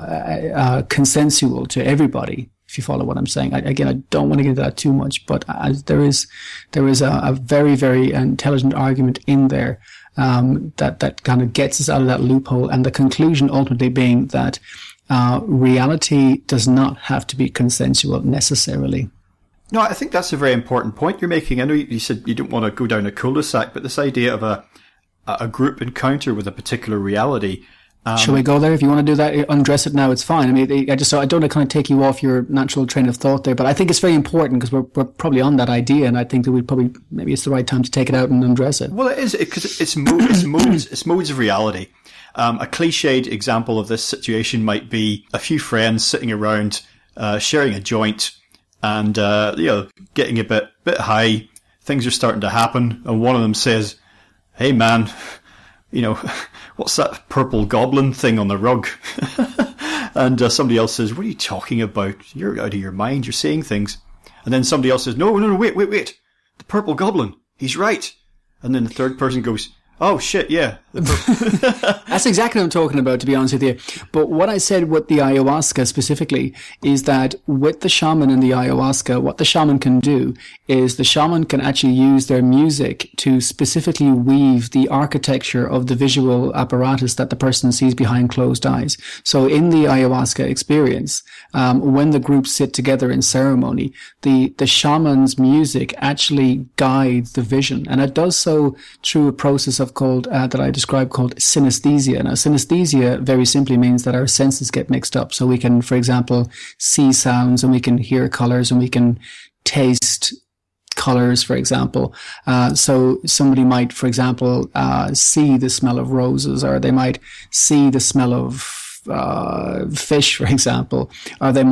[SPEAKER 7] uh, consensual to everybody. If you follow what I'm saying, I, again, I don't want to get into that too much, but uh, there is there is a, a very very intelligent argument in there. Um, that, that kind of gets us out of that loophole, and the conclusion ultimately being that, uh, reality does not have to be consensual necessarily.
[SPEAKER 6] No, I think that's a very important point you're making. I know you said you don't want to go down a cul-de-sac, but this idea of a, a group encounter with a particular reality. Um,
[SPEAKER 7] Shall we go there? If you want to do that, undress it now, it's fine. I mean, I just, I don't want to kind of take you off your natural train of thought there, but I think it's very important because we're, we're probably on that idea, and I think that we probably, maybe it's the right time to take it out and undress it.
[SPEAKER 6] Well, it is, because it, it's, mo- it's modes, it's modes of reality. Um, a cliched example of this situation might be a few friends sitting around, uh, sharing a joint and, uh, you know, getting a bit, bit high. Things are starting to happen, and one of them says, "Hey man, you know, what's that purple goblin thing on the rug?" And uh, somebody else says, "What are you talking about? You're out of your mind. You're saying things." And then somebody else says, no, no, no, wait, wait, wait. The purple goblin. He's right. And then the third person goes, "Oh shit, yeah."
[SPEAKER 7] That's exactly what I'm talking about, to be honest with you. But what I said with the ayahuasca specifically is that with the shaman and the ayahuasca, what the shaman can do is the shaman can actually use their music to specifically weave the architecture of the visual apparatus that the person sees behind closed eyes. So in the ayahuasca experience, um, when the groups sit together in ceremony, the, the shaman's music actually guides the vision. And it does so through a process of called, uh, that I described called synesthesia. Now, synesthesia very simply means that our senses get mixed up. So we can, for example, see sounds, and we can hear colors, and we can taste colors, for example. Uh, so somebody might, for example, uh, see the smell of roses, or they might see the smell of uh, fish, for example, or they might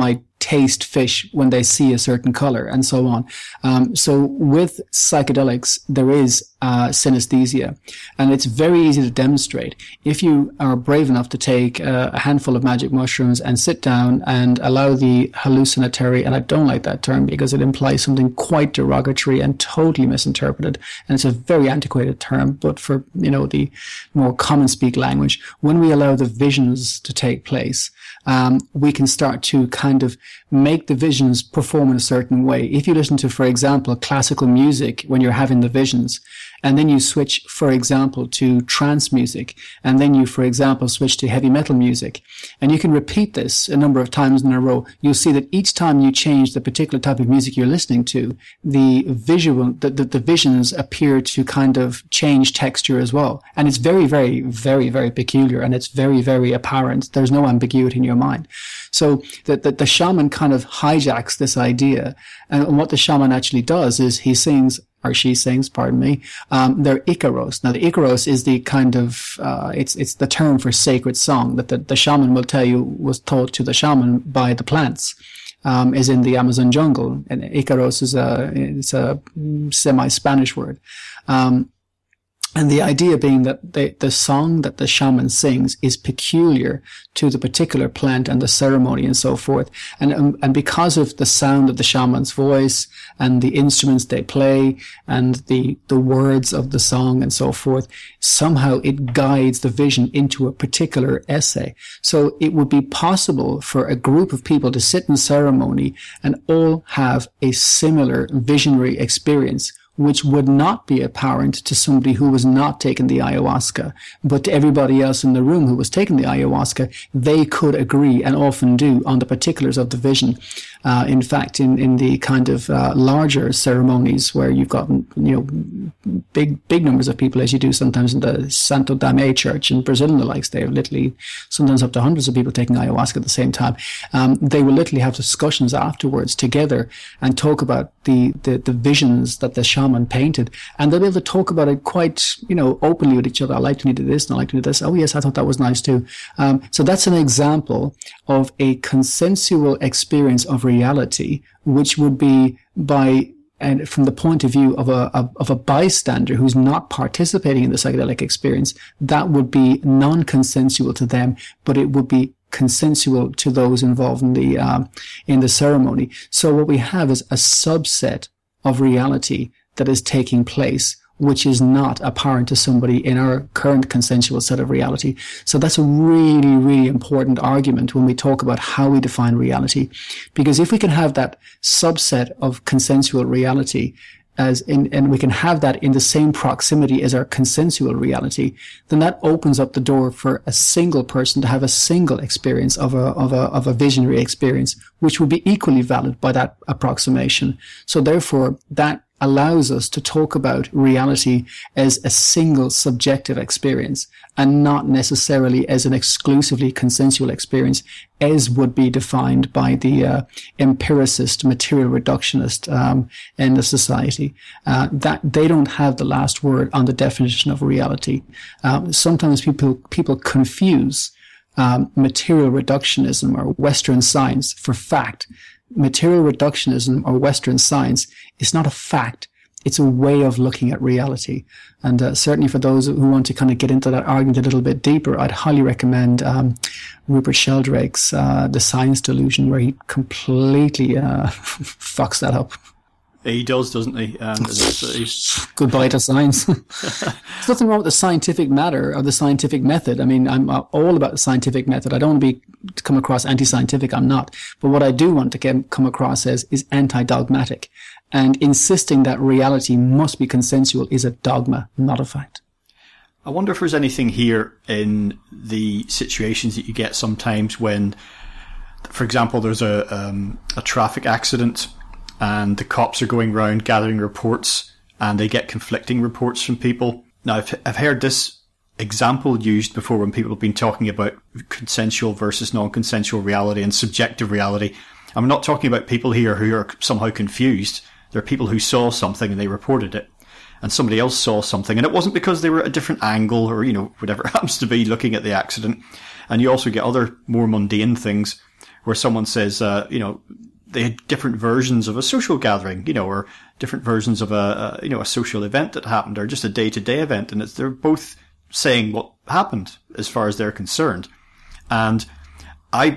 [SPEAKER 7] taste fish when they see a certain color, and so on. Um, so with psychedelics, there is uh, synesthesia, and it's very easy to demonstrate. If you are brave enough to take uh, a handful of magic mushrooms and sit down and allow the hallucinatory, and I don't like that term because it implies something quite derogatory and totally misinterpreted, and it's a very antiquated term, but for, you know, the more common speak language, when we allow the visions to take place, um, we can start to kind of make the visions perform in a certain way. If you listen to, for example, classical music when you're having the visions, and then you switch, for example, to trance music, and then you, for example, switch to heavy metal music, and you can repeat this a number of times in a row, you'll see that each time you change the particular type of music you're listening to, the visual, the, the, the visions appear to kind of change texture as well. And it's very, very, very, very peculiar, and it's very, very apparent. There's no ambiguity in your mind. So the, the, the shaman kind of hijacks this idea, and what the shaman actually does is he sings, or she sings, pardon me, um, their Icaros. Now, the Icaros is the kind of, uh, it's it's the term for sacred song that the, the shaman will tell you was taught to the shaman by the plants, um, is in the Amazon jungle. And Icaros is a, it's a semi-Spanish word. Um, And the idea being that the, the song that the shaman sings is peculiar to the particular plant and the ceremony and so forth. And, um, and because of the sound of the shaman's voice and the instruments they play and the, the words of the song and so forth, somehow it guides the vision into a particular essay. So it would be possible for a group of people to sit in ceremony and all have a similar visionary experience, which would not be apparent to somebody who was not taking the ayahuasca, but to everybody else in the room who was taking the ayahuasca, they could agree, and often do, on the particulars of the vision. Uh, in fact, in, in the kind of uh, larger ceremonies where you've got, you know, big, big numbers of people, as you do sometimes in the Santo Daime church in Brazil and the likes, they have literally sometimes up to hundreds of people taking ayahuasca at the same time. Um, they will literally have discussions afterwards together and talk about the, the, the visions that the shaman painted, and they'll be able to talk about it quite, you know, openly with each other. I like to do this, and I like to do this. Oh yes, I thought that was nice too. Um, so that's an example of a consensual experience of reality, which would be by, and from the point of view of a, of, of a bystander who's not participating in the psychedelic experience, that would be non-consensual to them, but it would be consensual to those involved in the, um, in the ceremony. So what we have is a subset of reality that is taking place, which is not apparent to somebody in our current consensual set of reality. So that's a really, really important argument when we talk about how we define reality. Because if we can have that subset of consensual reality as in, and we can have that in the same proximity as our consensual reality, then that opens up the door for a single person to have a single experience of a, of a, of a visionary experience, which would be equally valid by that approximation. So therefore, that allows us to talk about reality as a single subjective experience and not necessarily as an exclusively consensual experience, as would be defined by the uh, empiricist, material reductionist um, in the society. Uh, that they don't have the last word on the definition of reality. Um, sometimes people people confuse um, material reductionism or Western science for fact. Material reductionism or Western science is not a fact. It's a way of looking at reality. And uh, certainly for those who want to kind of get into that argument a little bit deeper, I'd highly recommend um, Rupert Sheldrake's uh, The Science Delusion, where he completely uh, fucks that up.
[SPEAKER 6] He does, doesn't he? Um, it's, it's...
[SPEAKER 7] Goodbye to science. There's nothing wrong with the scientific matter or the scientific method. I mean, I'm all about the scientific method. I don't want to be to come across anti-scientific. I'm not. But what I do want to get, come across as is anti-dogmatic. And insisting that reality must be consensual is a dogma, not a fact.
[SPEAKER 6] I wonder if there's anything here in the situations that you get sometimes when, for example, there's a um, a traffic accident, and the cops are going around gathering reports, and they get conflicting reports from people. Now, I've, I've heard this example used before when people have been talking about consensual versus non-consensual reality and subjective reality. I'm not talking about people here who are somehow confused. There are people who saw something and they reported it, and somebody else saw something, and it wasn't because they were at a different angle or, you know, whatever it happens to be looking at the accident. And you also get other more mundane things where someone says, uh, you know, they had different versions of a social gathering, you know, or different versions of a, a you know, a social event that happened, or just a day-to-day event, and it's, they're both saying what happened as far as they're concerned. And I,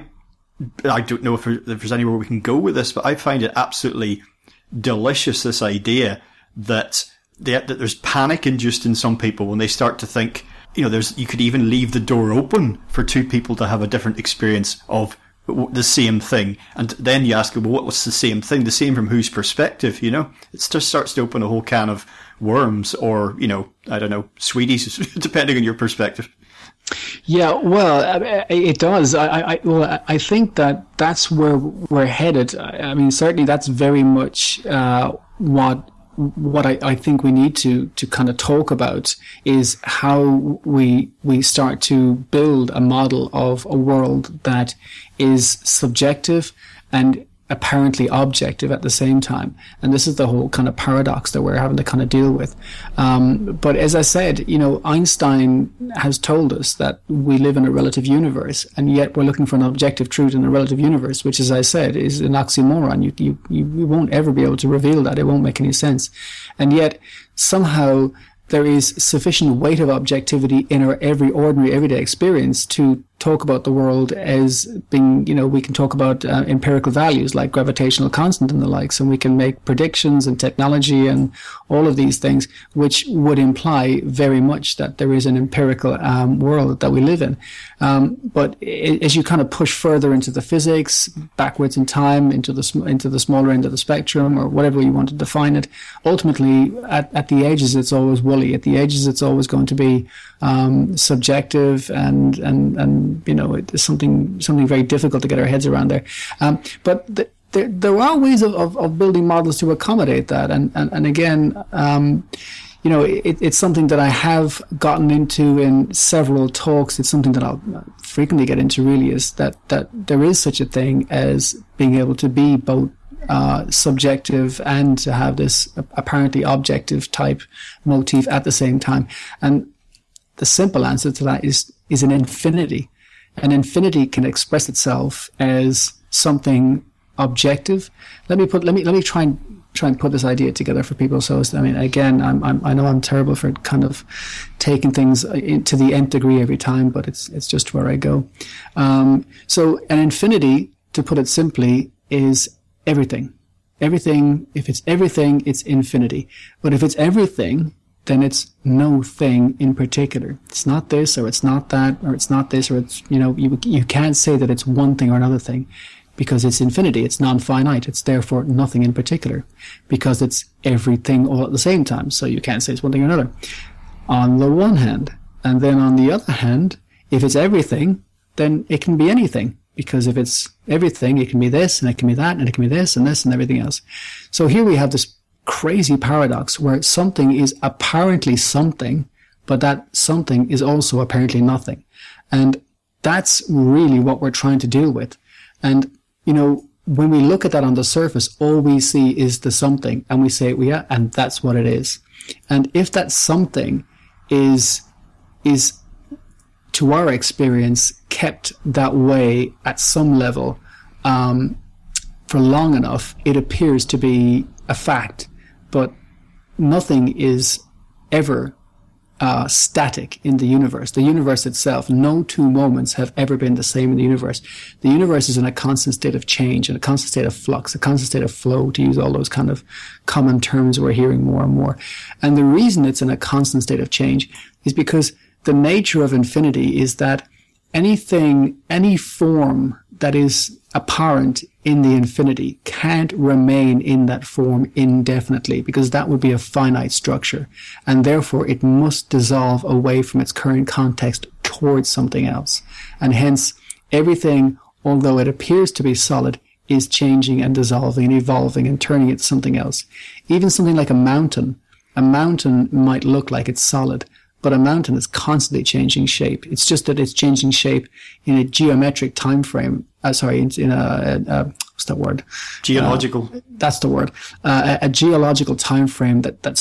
[SPEAKER 6] I don't know if, there, if there's anywhere we can go with this, but I find it absolutely delicious, this idea that, they, that there's panic induced in some people when they start to think, you know, there's, you could even leave the door open for two people to have a different experience of the same thing. And then you ask, well, what was the same thing? The same from whose perspective, you know? It just starts to open a whole can of worms, or, you know, I don't know, sweeties, depending on your perspective.
[SPEAKER 7] Yeah, well, it does. I, I, well, I think that that's where we're headed. I mean, certainly that's very much uh, what what I, I think we need to to kind of talk about is how we we start to build a model of a world that is subjective and apparently objective at the same time. And this is the whole kind of paradox that we're having to kind of deal with. Um, but as I said, you know, Einstein has told us that we live in a relative universe, and yet we're looking for an objective truth in a relative universe, which, as I said, is an oxymoron. You, you, you won't ever be able to reveal that. It won't make any sense. And yet somehow there is sufficient weight of objectivity in our every ordinary everyday experience to talk about the world as being, you know, we can talk about uh, empirical values like gravitational constant and the likes, and we can make predictions and technology and all of these things, which would imply very much that there is an empirical um, world that we live in. Um, but it, as you kind of push further into the physics, backwards in time, into the sm- into the smaller end of the spectrum, or whatever you want to define it, ultimately at, at the edges it's always woolly. At the edges it's always going to be um, subjective and and and you know, it's something something very difficult to get our heads around there. Um, but the, there there are ways of, of, of building models to accommodate that. And, and, and again, um, you know, it, it's something that I have gotten into in several talks. It's something that I'll frequently get into, really, is that, that there is such a thing as being able to be both uh, subjective and to have this apparently objective type motif at the same time. And the simple answer to that is is an infinity. An infinity can express itself as something objective. Let me put. Let me. Let me try and try and put this idea together for people. So, I mean, again, I'm, I'm. I know I'm terrible for kind of taking things to the nth degree every time, but it's it's just where I go. Um, so, an infinity, to put it simply, is everything. Everything. If it's everything, it's infinity. But if it's everything, then it's no thing in particular. It's not this, or it's not that, or it's not this, or it's, you know, you you can't say that it's one thing or another thing, because it's infinity, it's non-finite, it's therefore nothing in particular, because it's everything all at the same time, so you can't say it's one thing or another. On the one hand. And then on the other hand, if it's everything, then it can be anything, because if it's everything, it can be this, and it can be that, and it can be this, and this, and everything else. So here we have this crazy paradox where something is apparently something, but that something is also apparently nothing. And that's really what we're trying to deal with. And, you know, when we look at that on the surface, all we see is the something, and we say, well, yeah, and that's what it is. And if that something is, is to our experience kept that way at some level, um, for long enough, it appears to be a fact. But nothing is ever uh, static in the universe. The universe itself, no two moments have ever been the same in the universe. The universe is in a constant state of change, and a constant state of flux, a constant state of flow, to use all those kind of common terms we're hearing more and more. And the reason it's in a constant state of change is because the nature of infinity is that anything, any form that is apparent in the infinity can't remain in that form indefinitely, because that would be a finite structure, and therefore it must dissolve away from its current context towards something else. And hence everything, although it appears to be solid, is changing and dissolving and evolving and turning into something else. Even something like a mountain. A mountain might look like it's solid, but a mountain is constantly changing shape. It's just that it's changing shape in a geometric time frame. Uh, sorry, in, in a, a, a what's that word?
[SPEAKER 6] Geological.
[SPEAKER 7] Uh, that's the word. Uh, a, a geological time frame that that's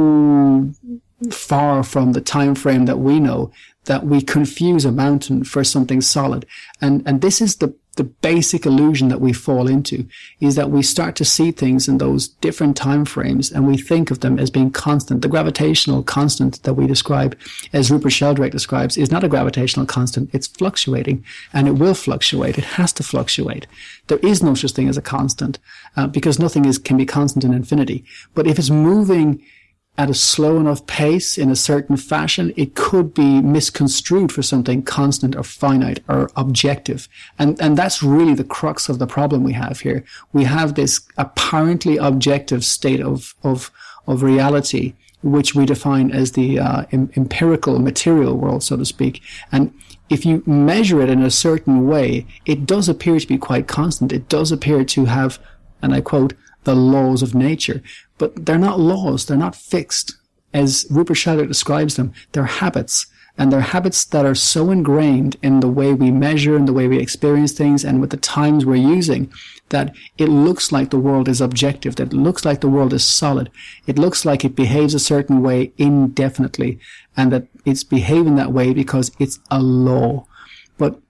[SPEAKER 7] so far from the time frame that we know that we confuse a mountain for something solid. And and this is the the basic illusion that we fall into is that we start to see things in those different time frames and we think of them as being constant. The gravitational constant that we describe, as Rupert Sheldrake describes, is not a gravitational constant. It's fluctuating, and it will fluctuate. It has to fluctuate. There is no such thing as a constant, uh, because nothing is can be constant in infinity. But if it's moving at a slow enough pace in a certain fashion, it could be misconstrued for something constant or finite or objective. And, and that's really the crux of the problem we have here. We have this apparently objective state of, of, of reality, which we define as the uh, em- empirical material world, so to speak. And if you measure it in a certain way, it does appear to be quite constant. It does appear to have, and I quote, the laws of nature. But they're not laws. They're not fixed. As Rupert Sheldrake describes them, they're habits. And they're habits that are so ingrained in the way we measure and the way we experience things and with the times we're using that it looks like the world is objective, that it looks like the world is solid. It looks like it behaves a certain way indefinitely and that it's behaving that way because it's a law. But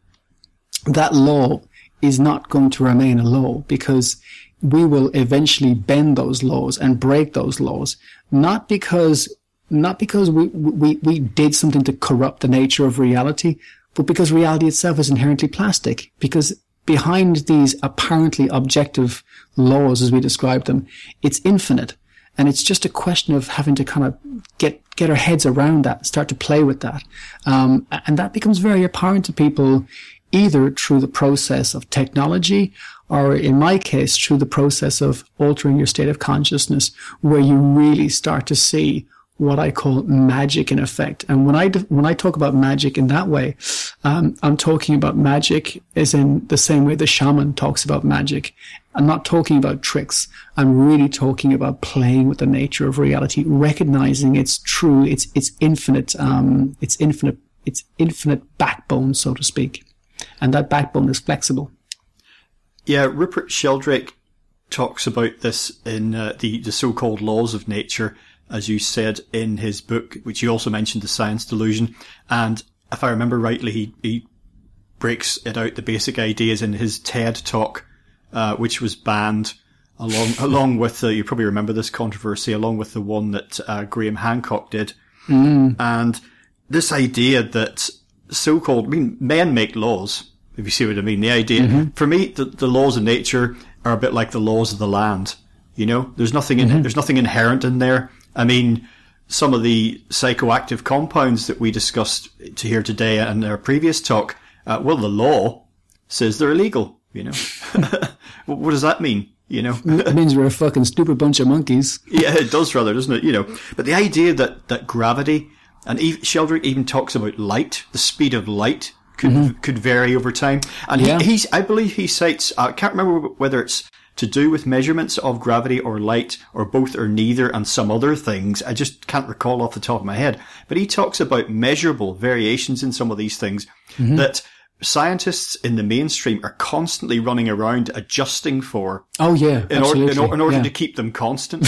[SPEAKER 7] that law is not going to remain a law because we will eventually bend those laws and break those laws, not because not because we, we, we did something to corrupt the nature of reality, but because reality itself is inherently plastic. Because behind these apparently objective laws, as we describe them, it's infinite. And it's just a question of having to kind of get, get our heads around that, start to play with that. Um, and that becomes very apparent to people either through the process of technology or, in my case, through the process of altering your state of consciousness, where you really start to see what I call magic in effect. And when I, when I talk about magic in that way, um, I'm talking about magic as in the same way the shaman talks about magic. I'm not talking about tricks. I'm really talking about playing with the nature of reality, recognizing its true, its, its infinite, um, its infinite, its infinite backbone, so to speak. And that backbone is flexible.
[SPEAKER 6] Yeah, Rupert Sheldrake talks about this in uh, the, the so-called laws of nature, as you said in his book, which you also mentioned, The Science Delusion. And if I remember rightly, he, he breaks it out, the basic ideas, in his TED talk, uh, which was banned along, along with, uh, you probably remember this controversy, along with the one that uh, Graham Hancock did. Mm. And this idea that so-called, I mean, men make laws, if you see what I mean. The idea, mm-hmm. for me, the, the laws of nature are a bit like the laws of the land. You know, there's nothing in, mm-hmm. there's nothing inherent in there. I mean, some of the psychoactive compounds that we discussed to here today and our previous talk, uh, well, the law says they're illegal, you know. What does that mean? You know,
[SPEAKER 7] it means we're a fucking stupid bunch of monkeys.
[SPEAKER 6] Yeah, it does rather, doesn't it? You know, but the idea that, that gravity, and even, Sheldrake even talks about light, the speed of light could, mm-hmm. could vary over time. And yeah. he, he's, I believe he cites, I can't remember whether it's to do with measurements of gravity or light or both or neither and some other things. I just can't recall off the top of my head. But he talks about measurable variations in some of these things mm-hmm. that scientists in the mainstream are constantly running around adjusting for.
[SPEAKER 7] Oh, yeah,
[SPEAKER 6] in, or, in, in order
[SPEAKER 7] yeah.
[SPEAKER 6] to keep them constant.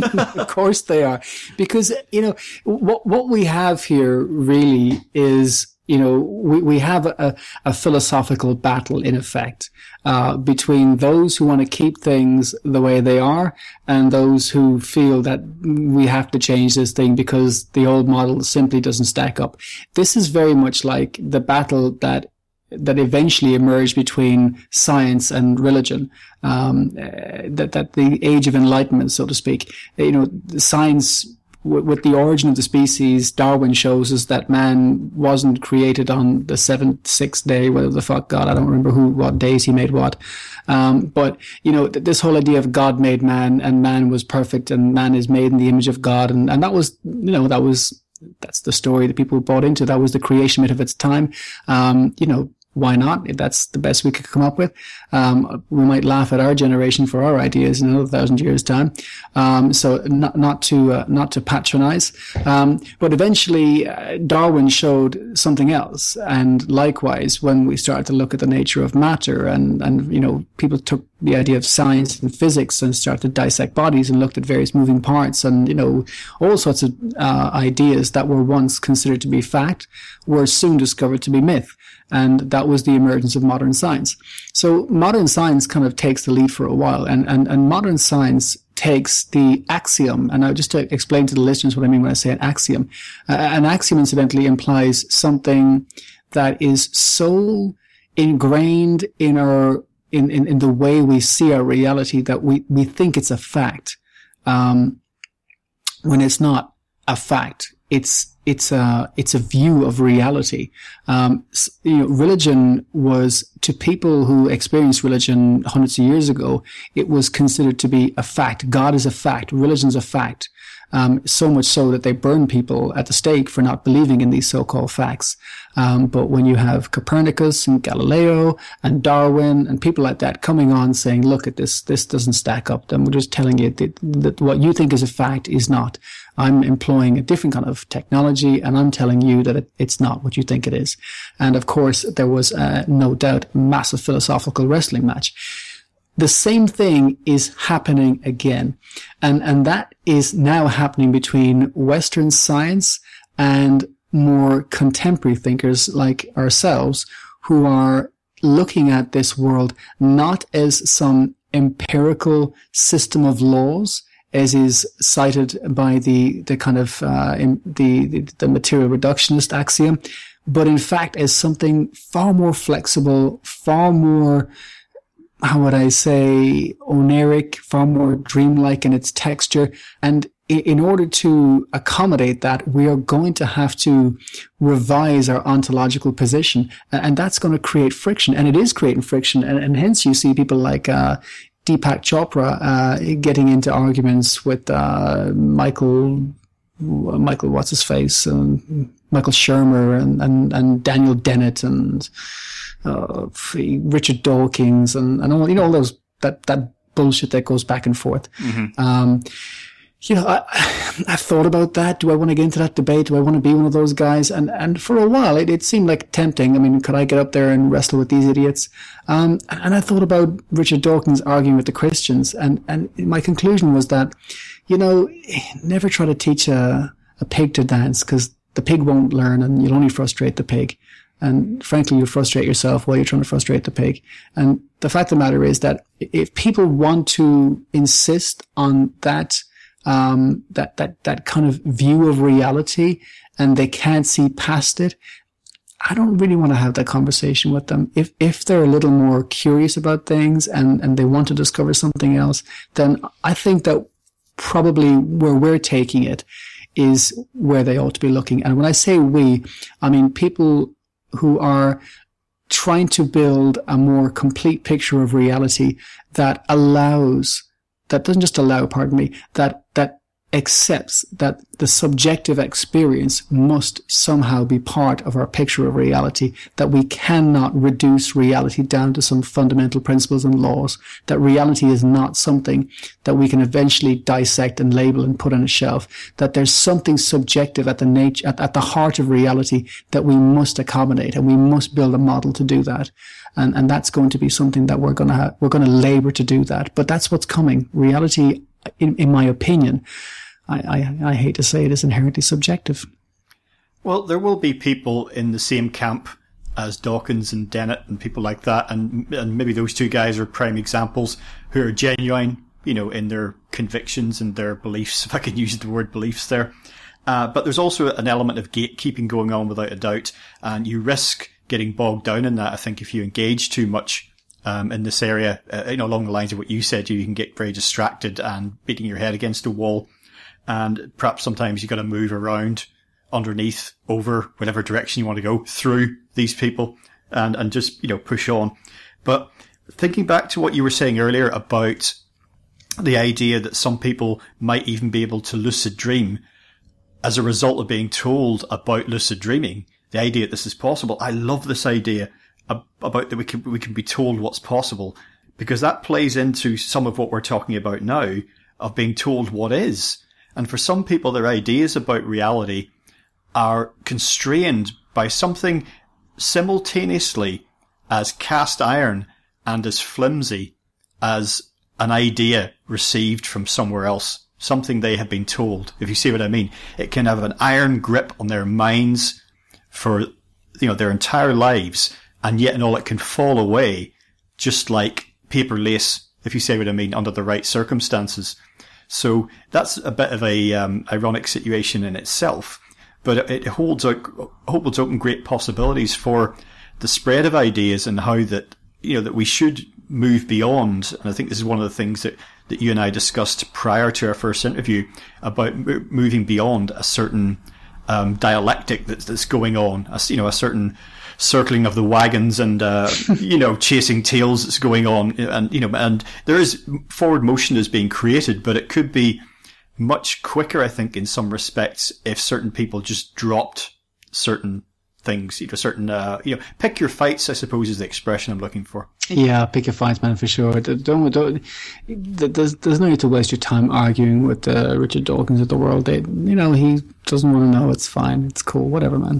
[SPEAKER 7] Of course they are. Because, you know, what, what we have here really is, you know, we, we have a, a philosophical battle in effect, uh, between those who want to keep things the way they are and those who feel that we have to change this thing because the old model simply doesn't stack up. This is very much like the battle that that eventually emerged between science and religion, um, that, that the age of enlightenment, so to speak. You know, science, w- with the origin of the species, Darwin shows us that man wasn't created on the seventh, sixth day, whatever the fuck, God, I don't remember who, what days he made what. Um, but, you know, th- this whole idea of God made man and man was perfect and man is made in the image of God. And, and that was, you know, that was, that's the story that people bought into. That was the creation myth of its time. Um, you know, why not? If that's the best we could come up with. Um, we might laugh at our generation for our ideas in another thousand years' time. Um, so not, not to, uh, not to patronize. Um, but eventually, uh, Darwin showed something else. And likewise, when we started to look at the nature of matter and, and, you know, people took the idea of science and physics and started to dissect bodies and looked at various moving parts and, you know, all sorts of uh, ideas that were once considered to be fact were soon discovered to be myth. And that was the emergence of modern science. So modern science kind of takes the lead for a while, and, and, and modern science takes the axiom, and now just to explain to the listeners what I mean when I say an axiom. Uh, an axiom, incidentally, implies something that is so ingrained in our, in, in, in the way we see our reality that we, we think it's a fact, um, when it's not a fact. It's, it's a, it's a view of reality. Um, you know, religion was, to people who experienced religion hundreds of years ago, it was considered to be a fact. God is a fact. Religion's a fact. Um, so much so that they burn people at the stake for not believing in these so-called facts. Um, but when you have Copernicus and Galileo and Darwin and people like that coming on saying, look at this, this doesn't stack up, then we're just telling you that, that what you think is a fact is not. I'm employing a different kind of technology, and I'm telling you that it, it's not what you think it is. And of course, there was uh, no doubt a massive philosophical wrestling match. The same thing is happening again. And, and that is now happening between Western science and more contemporary thinkers like ourselves, who are looking at this world not as some empirical system of laws, as is cited by the, the kind of, uh, in the, the, the material reductionist axiom, but in fact as something far more flexible, far more, how would I say, oniric, far more dreamlike in its texture. And in order to accommodate that, we are going to have to revise our ontological position. And that's going to create friction. And it is creating friction. And, and hence you see people like, uh, Deepak Chopra, uh, getting into arguments with, uh, Michael, Michael, what's his face, and Michael Shermer and, and, and Daniel Dennett and, uh, Richard Dawkins and, and all, you know, all those, that, that bullshit that goes back and forth. Mm-hmm. Um, you know, I, I thought about that. Do I want to get into that debate? Do I want to be one of those guys? And, and for a while, it, it seemed like tempting. I mean, could I get up there and wrestle with these idiots? Um, and I thought about Richard Dawkins arguing with the Christians. And, and my conclusion was that, you know, never try to teach a, a pig to dance, because the pig won't learn and you'll only frustrate the pig. And frankly, you frustrate yourself while you're trying to frustrate the pig. And the fact of the matter is that if people want to insist on that, um, that, that, that kind of view of reality, and they can't see past it, I don't really want to have that conversation with them. If, if they're a little more curious about things and, and they want to discover something else, then I think that probably where we're taking it is where they ought to be looking. And when I say we, I mean people who are trying to build a more complete picture of reality that allows, that doesn't just allow, pardon me, that, that accepts that the subjective experience must somehow be part of our picture of reality, that we cannot reduce reality down to some fundamental principles and laws, that reality is not something that we can eventually dissect and label and put on a shelf, that there's something subjective at the nature, at, at the heart of reality that we must accommodate, and we must build a model to do that. And, and that's going to be something that we're going to have, we're going to labor to do that. But that's what's coming. Reality, in, in my opinion, I, I, I hate to say it, is inherently subjective.
[SPEAKER 6] Well, there will be people in the same camp as Dawkins and Dennett and people like that, and, and maybe those two guys are prime examples, who are genuine, you know, in their convictions and their beliefs, if I can use the word beliefs there. Uh, but there's also an element of gatekeeping going on without a doubt, and you risk getting bogged down in that, I think, if you engage too much um, in this area, uh, you know, along the lines of what you said, you can get very distracted and beating your head against a wall. And perhaps sometimes you've got to move around, underneath, over, whatever direction you want to go, through these people, and, and just, you know, push on. But thinking back to what you were saying earlier about the idea that some people might even be able to lucid dream as a result of being told about lucid dreaming, the idea that this is possible. I love this idea about that we can, we can be told what's possible, because that plays into some of what we're talking about now, of being told what is. And for some people, their ideas about reality are constrained by something simultaneously as cast iron and as flimsy as an idea received from somewhere else, something they have been told, if you see what I mean. It can have an iron grip on their minds for, you know, their entire lives, and yet and all it can fall away just like paper lace, if you see what I mean, under the right circumstances. So that's a bit of a um, ironic situation in itself, but it holds out, holds open great possibilities for the spread of ideas and how that, you know, that we should move beyond. And I think this is one of the things that, that you and I discussed prior to our first interview about m- moving beyond a certain um, dialectic that's, that's going on, a, you know, a certain circling of the wagons and, uh, you know, chasing tails that's going on. And, you know, and there is forward motion is being created, but it could be much quicker, I think, in some respects, if certain people just dropped certain things, you know, certain, uh, you know, pick your fights, I suppose, is the expression I'm looking for.
[SPEAKER 7] Yeah, pick your fights, man, for sure. Don't, don't, there's, there's no need to waste your time arguing with uh, Richard Dawkins of the world. They, you know, he doesn't want to know. It's fine. It's cool. Whatever, man.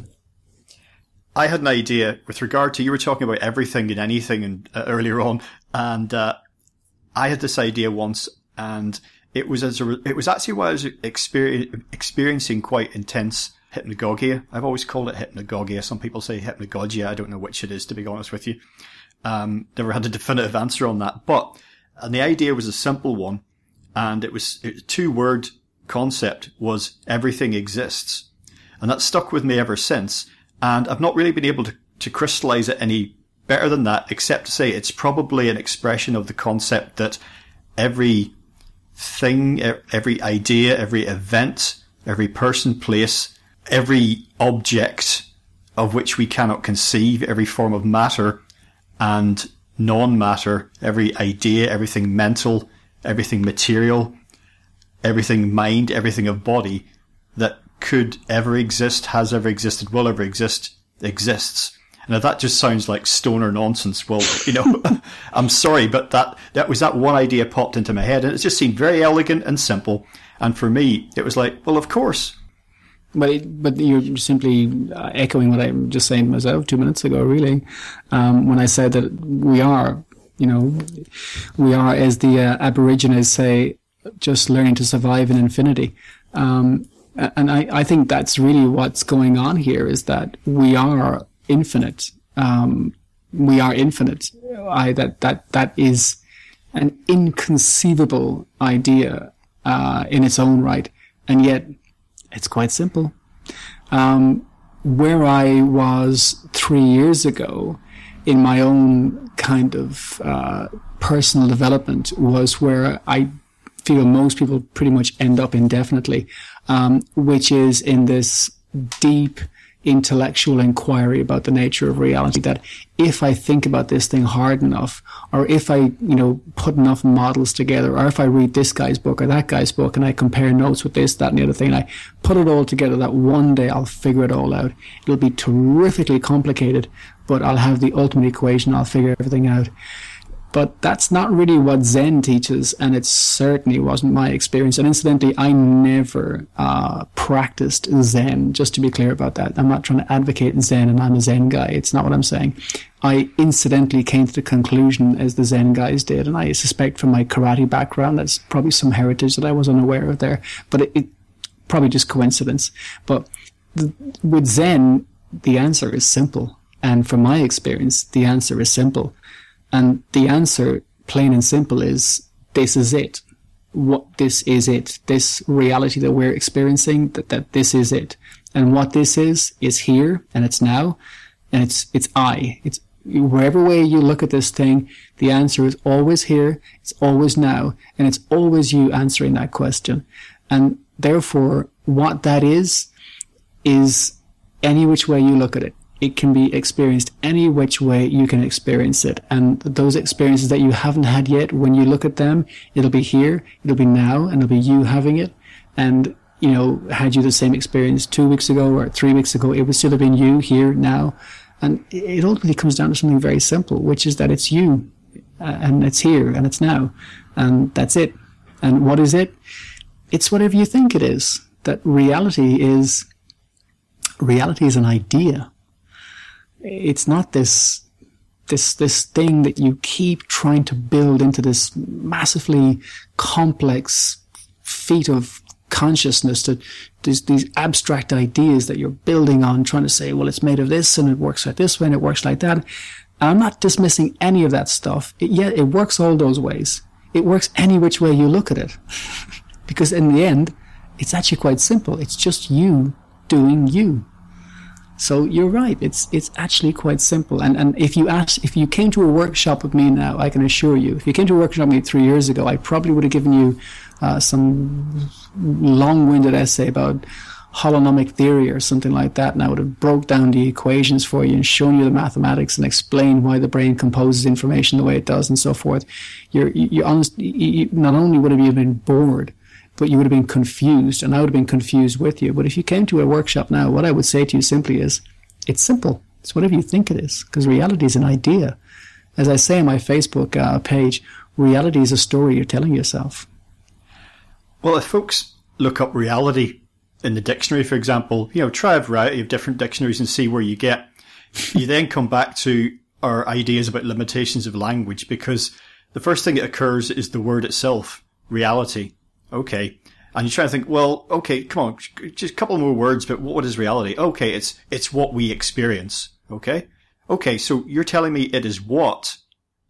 [SPEAKER 6] I had an idea with regard to, you were talking about everything and anything and, uh, earlier on, and uh, I had this idea once, and it was as a, it was actually while I was exper- experiencing quite intense hypnagogia. I've always called it hypnagogia. Some people say hypnagogia. I don't know which it is, to be honest with you. Um, never had a definitive answer on that. But, and the idea was a simple one, and it was a two-word concept, was everything exists. And that stuck with me ever since. And I've not really been able to, to crystallize it any better than that, except to say it's probably an expression of the concept that every thing, every idea, every event, every person, place, every object of which we cannot conceive, every form of matter and non-matter, every idea, everything mental, everything material, everything mind, everything of body that could ever exist, has ever existed, will ever exist, exists. Now that just sounds like stoner nonsense. Well, you know, I'm sorry, but that, that was that one idea popped into my head, and it just seemed very elegant and simple. And for me, it was like, well, of course.
[SPEAKER 7] But it, but you're simply uh, echoing what I'm just saying myself two minutes ago, really, um, when I said that we are, you know, we are, as the uh, Aborigines say, just learning to survive in infinity. Um, and I, I think that's really what's going on here, is that we are infinite. Um, we are infinite. I, that, that, that is an inconceivable idea uh, in its own right. And yet, it's quite simple. Um, where I was three years ago in my own kind of uh, personal development was where I feel most people pretty much end up indefinitely, um, which is in this deep intellectual inquiry about the nature of reality, that if I think about this thing hard enough, or if I, you know, put enough models together, or if I read this guy's book or that guy's book and I compare notes with this, that and the other thing, and I put it all together, that one day I'll figure it all out. It'll be terrifically complicated, but I'll have the ultimate equation, I'll figure everything out. But that's not really what Zen teaches, and it certainly wasn't my experience. And incidentally, I never uh, practiced Zen, just to be clear about that. I'm not trying to advocate Zen, and I'm a Zen guy. It's not what I'm saying. I incidentally came to the conclusion as the Zen guys did, and I suspect from my karate background, that's probably some heritage that I was unaware of there. But it, it probably just coincidence. But the, with Zen, the answer is simple. And from my experience, the answer is simple. And the answer, plain and simple, is this is it. What this is it. This reality that we're experiencing, that, that this is it. And what this is, is here, and it's now, and it's it's I. It's wherever way you look at this thing, the answer is always here, it's always now, and it's always you answering that question. And therefore, what that is, is any which way you look at it. It can be experienced any which way you can experience it. And those experiences that you haven't had yet, when you look at them, it'll be here, it'll be now, and it'll be you having it. And, you know, had you the same experience two weeks ago or three weeks ago, it would still have been you here now. And it ultimately comes down to something very simple, which is that it's you, uh, and it's here, and it's now. And that's it. And what is it? It's whatever you think it is. That reality is, reality is an idea. It's not this this this thing that you keep trying to build into this massively complex feat of consciousness, that these, these abstract ideas that you're building on, trying to say, well, it's made of this and it works like this way and it works like that. And I'm not dismissing any of that stuff. It, yeah, it works all those ways. It works any which way you look at it. Because in the end, it's actually quite simple. It's just you doing you. So you're right. It's it's actually quite simple. And and if you ask, if you came to a workshop with me now, I can assure you, if you came to a workshop with me three years ago, I probably would have given you uh, some long-winded essay about holonomic theory or something like that, and I would have broke down the equations for you and shown you the mathematics and explained why the brain composes information the way it does and so forth. You're you honest. You, not only would have you been bored, but you would have been confused, and I would have been confused with you. But if you came to a workshop now, what I would say to you simply is, it's simple. It's whatever you think it is, because reality is an idea. As I say on my Facebook uh, page, reality is a story you're telling yourself.
[SPEAKER 6] Well, if folks look up reality in the dictionary, for example, you know, try a variety of different dictionaries and see where you get. You then come back to our ideas about limitations of language, because the first thing that occurs is the word itself, reality. Okay. And you try to think, well, okay, come on, just a couple more words, but what is reality? Okay, it's, it's what we experience. Okay? Okay, so you're telling me it is what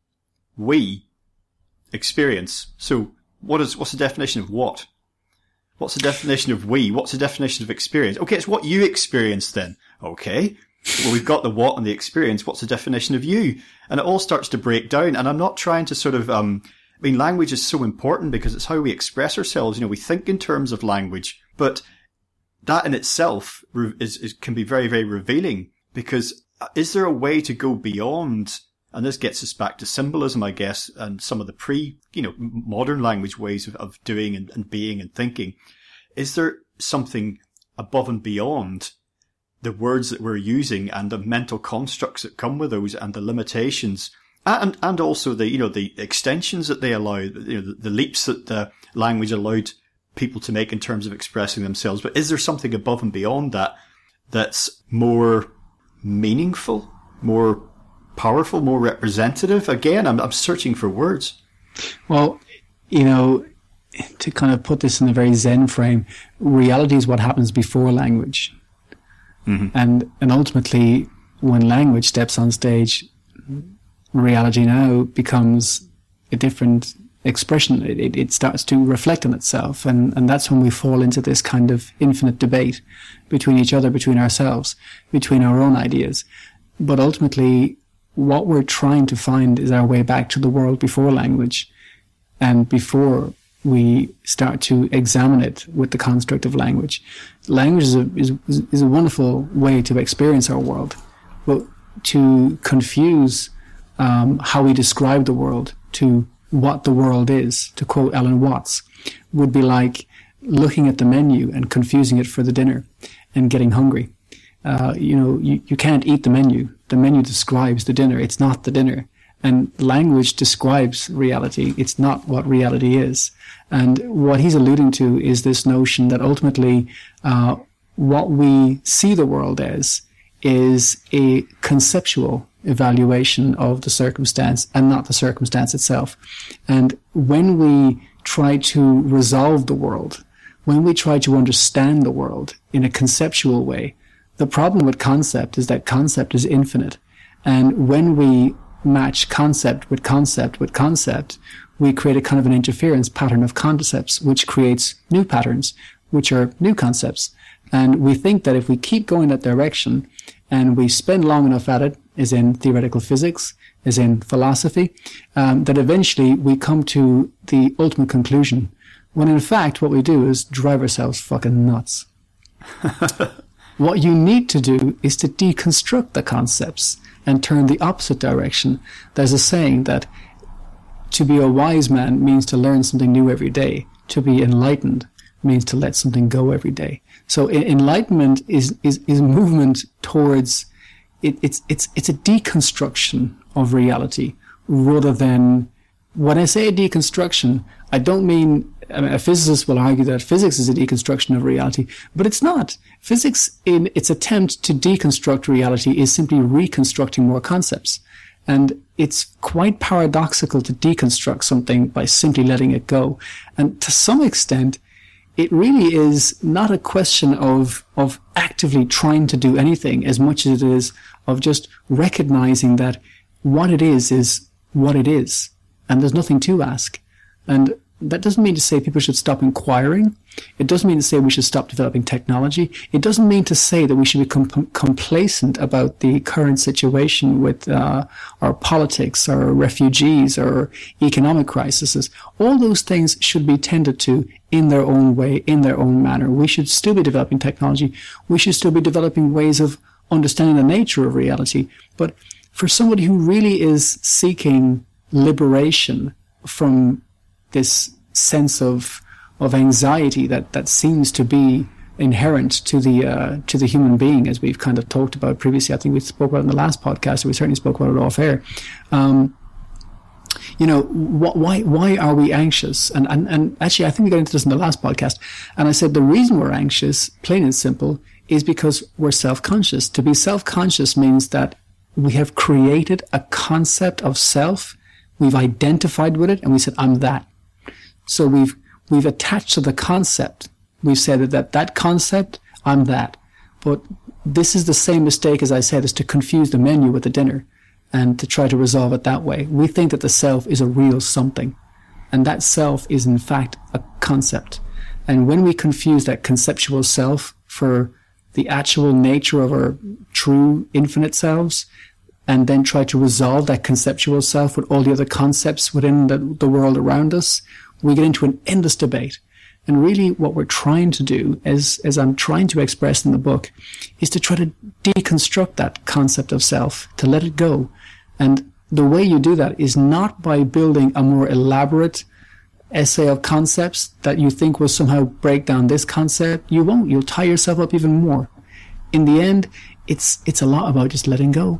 [SPEAKER 6] we experience. So what is, what's the definition of what? What's the definition of we? What's the definition of experience? Okay, it's what you experience then. Okay. Well, we've got the what and the experience. What's the definition of you? And it all starts to break down. And I'm not trying to sort of, um, I mean, language is so important because it's how we express ourselves. You know, we think in terms of language, but that in itself is, is can be very, very revealing, because is there a way to go beyond, and this gets us back to symbolism, I guess, and some of the pre, you know, modern language ways of, of doing and, and being and thinking. Is there something above and beyond the words that we're using and the mental constructs that come with those and the limitations? And, and also the, you know, the extensions that they allow, you know, the, the leaps that the language allowed people to make in terms of expressing themselves. But is there something above and beyond that that's more meaningful, more powerful, more representative? Again, I'm, I'm searching for words.
[SPEAKER 7] Well, you know, to kind of put this in a very Zen frame, reality is what happens before language. Mm-hmm. And, and ultimately, when language steps on stage, reality now becomes a different expression. It, it, it starts to reflect on itself. And, and that's when we fall into this kind of infinite debate between each other, between ourselves, between our own ideas. But ultimately, what we're trying to find is our way back to the world before language, and before we start to examine it with the construct of language. Language is a, is, is a wonderful way to experience our world, but to confuse Um, how we describe the world to what the world is, to quote Alan Watts, would be like looking at the menu and confusing it for the dinner and getting hungry. Uh, you know, you, you can't eat the menu. The menu describes the dinner. It's not the dinner. And language describes reality. It's not what reality is. And what he's alluding to is this notion that ultimately uh, what we see the world as is a conceptual evaluation of the circumstance and not the circumstance itself. And when we try to resolve the world, when we try to understand the world in a conceptual way, the problem with concept is that concept is infinite. And when we match concept with concept with concept, we create a kind of an interference pattern of concepts, which creates new patterns, which are new concepts. And we think that if we keep going that direction and we spend long enough at it, as in theoretical physics, as in philosophy, um, that eventually we come to the ultimate conclusion, when in fact what we do is drive ourselves fucking nuts. What you need to do is to deconstruct the concepts and turn the opposite direction. There's a saying that to be a wise man means to learn something new every day. To be enlightened means to let something go every day. So enlightenment is, is, is movement towards, it, it's, it's, it's a deconstruction of reality rather than, when I say a deconstruction, I don't mean, I mean, a physicist will argue that physics is a deconstruction of reality, but it's not. Physics, in its attempt to deconstruct reality, is simply reconstructing more concepts. And it's quite paradoxical to deconstruct something by simply letting it go. And to some extent, it really is not a question of, of actively trying to do anything as much as it is of just recognizing that what it is is what it is. And there's nothing to ask. And that doesn't mean to say people should stop inquiring. It doesn't mean to say we should stop developing technology. It doesn't mean to say that we should become complacent about the current situation with uh, our politics, our refugees, our economic crises. All those things should be tended to in their own way, in their own manner. We should still be developing technology. We should still be developing ways of understanding the nature of reality. But for somebody who really is seeking liberation from this sense of of anxiety that, that seems to be inherent to the uh, to the human being, as we've kind of talked about previously. I think we spoke about it in the last podcast, or we certainly spoke about it off air. Um, you know, wh- why why are we anxious? And, and and actually, I think we got into this in the last podcast. And I said the reason we're anxious, plain and simple, is because we're self-conscious. To be self-conscious means that we have created a concept of self. We've identified with it, and we said, "I'm that." So we've we've attached to the concept. We've said that, that that concept, I'm that. But this is the same mistake, as I said, is to confuse the menu with the dinner and to try to resolve it that way. We think that the self is a real something, and that self is in fact a concept. And when we confuse that conceptual self for the actual nature of our true infinite selves, and then try to resolve that conceptual self with all the other concepts within the, the world around us, we get into an endless debate. And really what we're trying to do, as, as I'm trying to express in the book, is to try to deconstruct that concept of self, to let it go. And the way you do that is not by building a more elaborate essay of concepts that you think will somehow break down this concept. You won't. You'll tie yourself up even more. In the end, it's it's a lot about just letting go.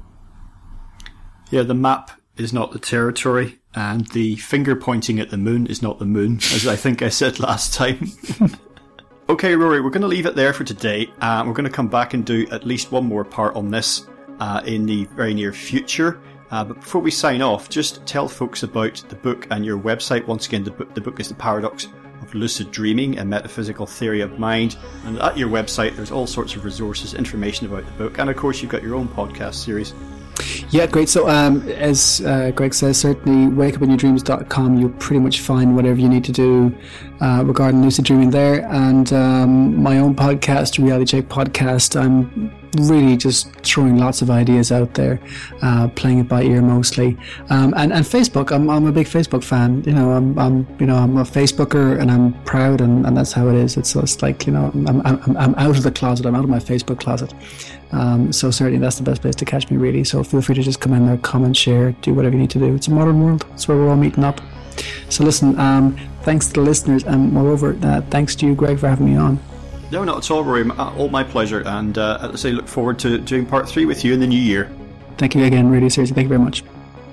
[SPEAKER 6] Yeah, the map is not the territory, and the finger pointing at the moon is not the moon, as I think I said last time. Okay, Rory, we're going to leave it there for today. Uh, we're going to come back and do at least one more part on this uh, in the very near future. Uh, but before we sign off, just tell folks about the book and your website. Once again, the book, the book is The Paradox of Lucid Dreaming, a metaphysical theory of mind. And at your website, there's all sorts of resources, information about the book. And of course, you've got your own podcast series.
[SPEAKER 7] Yeah, great. So, um, as uh, Greg says, certainly wake up in your dreams dot com, you'll pretty much find whatever you need to do uh, regarding lucid dreaming there. And um, my own podcast, Reality Check Podcast, I'm really just throwing lots of ideas out there, uh, playing it by ear mostly. Um, and, and Facebook, I'm, I'm a big Facebook fan. You know, I'm, I'm, you know, I'm a Facebooker, and I'm proud, and, and that's how it is. It's just like, you know, I'm, I'm, I'm out of the closet. I'm out of my Facebook closet. Um, so certainly that's the best place to catch me, really. So feel free to just come in there, comment, share, do whatever you need to do. It's a modern world. It's where we're all meeting up. So listen, um, thanks to the listeners, and moreover, uh, thanks to you, Greg, for having me on.
[SPEAKER 6] No, not at all, Rory. All my pleasure. And uh, as I say, look forward to doing part three with you in the new year.
[SPEAKER 7] Thank you again, really seriously. Thank you very much.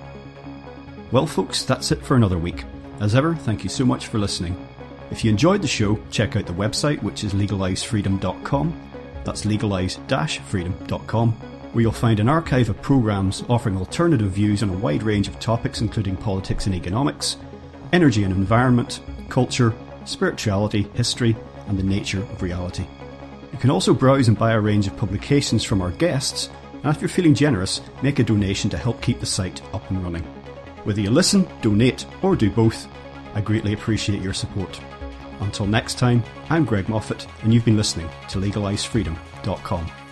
[SPEAKER 6] Well, folks, that's it for another week. As ever, thank you so much for listening. If you enjoyed the show, check out the website, which is legalize freedom dot com. That's legalize freedom dot com, where you'll find an archive of programs offering alternative views on a wide range of topics, including politics and economics, energy and environment, culture, spirituality, history, and the nature of reality. You can also browse and buy a range of publications from our guests, and if you're feeling generous, make a donation to help keep the site up and running. Whether you listen, donate, or do both, I greatly appreciate your support. Until next time, I'm Greg Moffat, and you've been listening to legalize freedom dot com.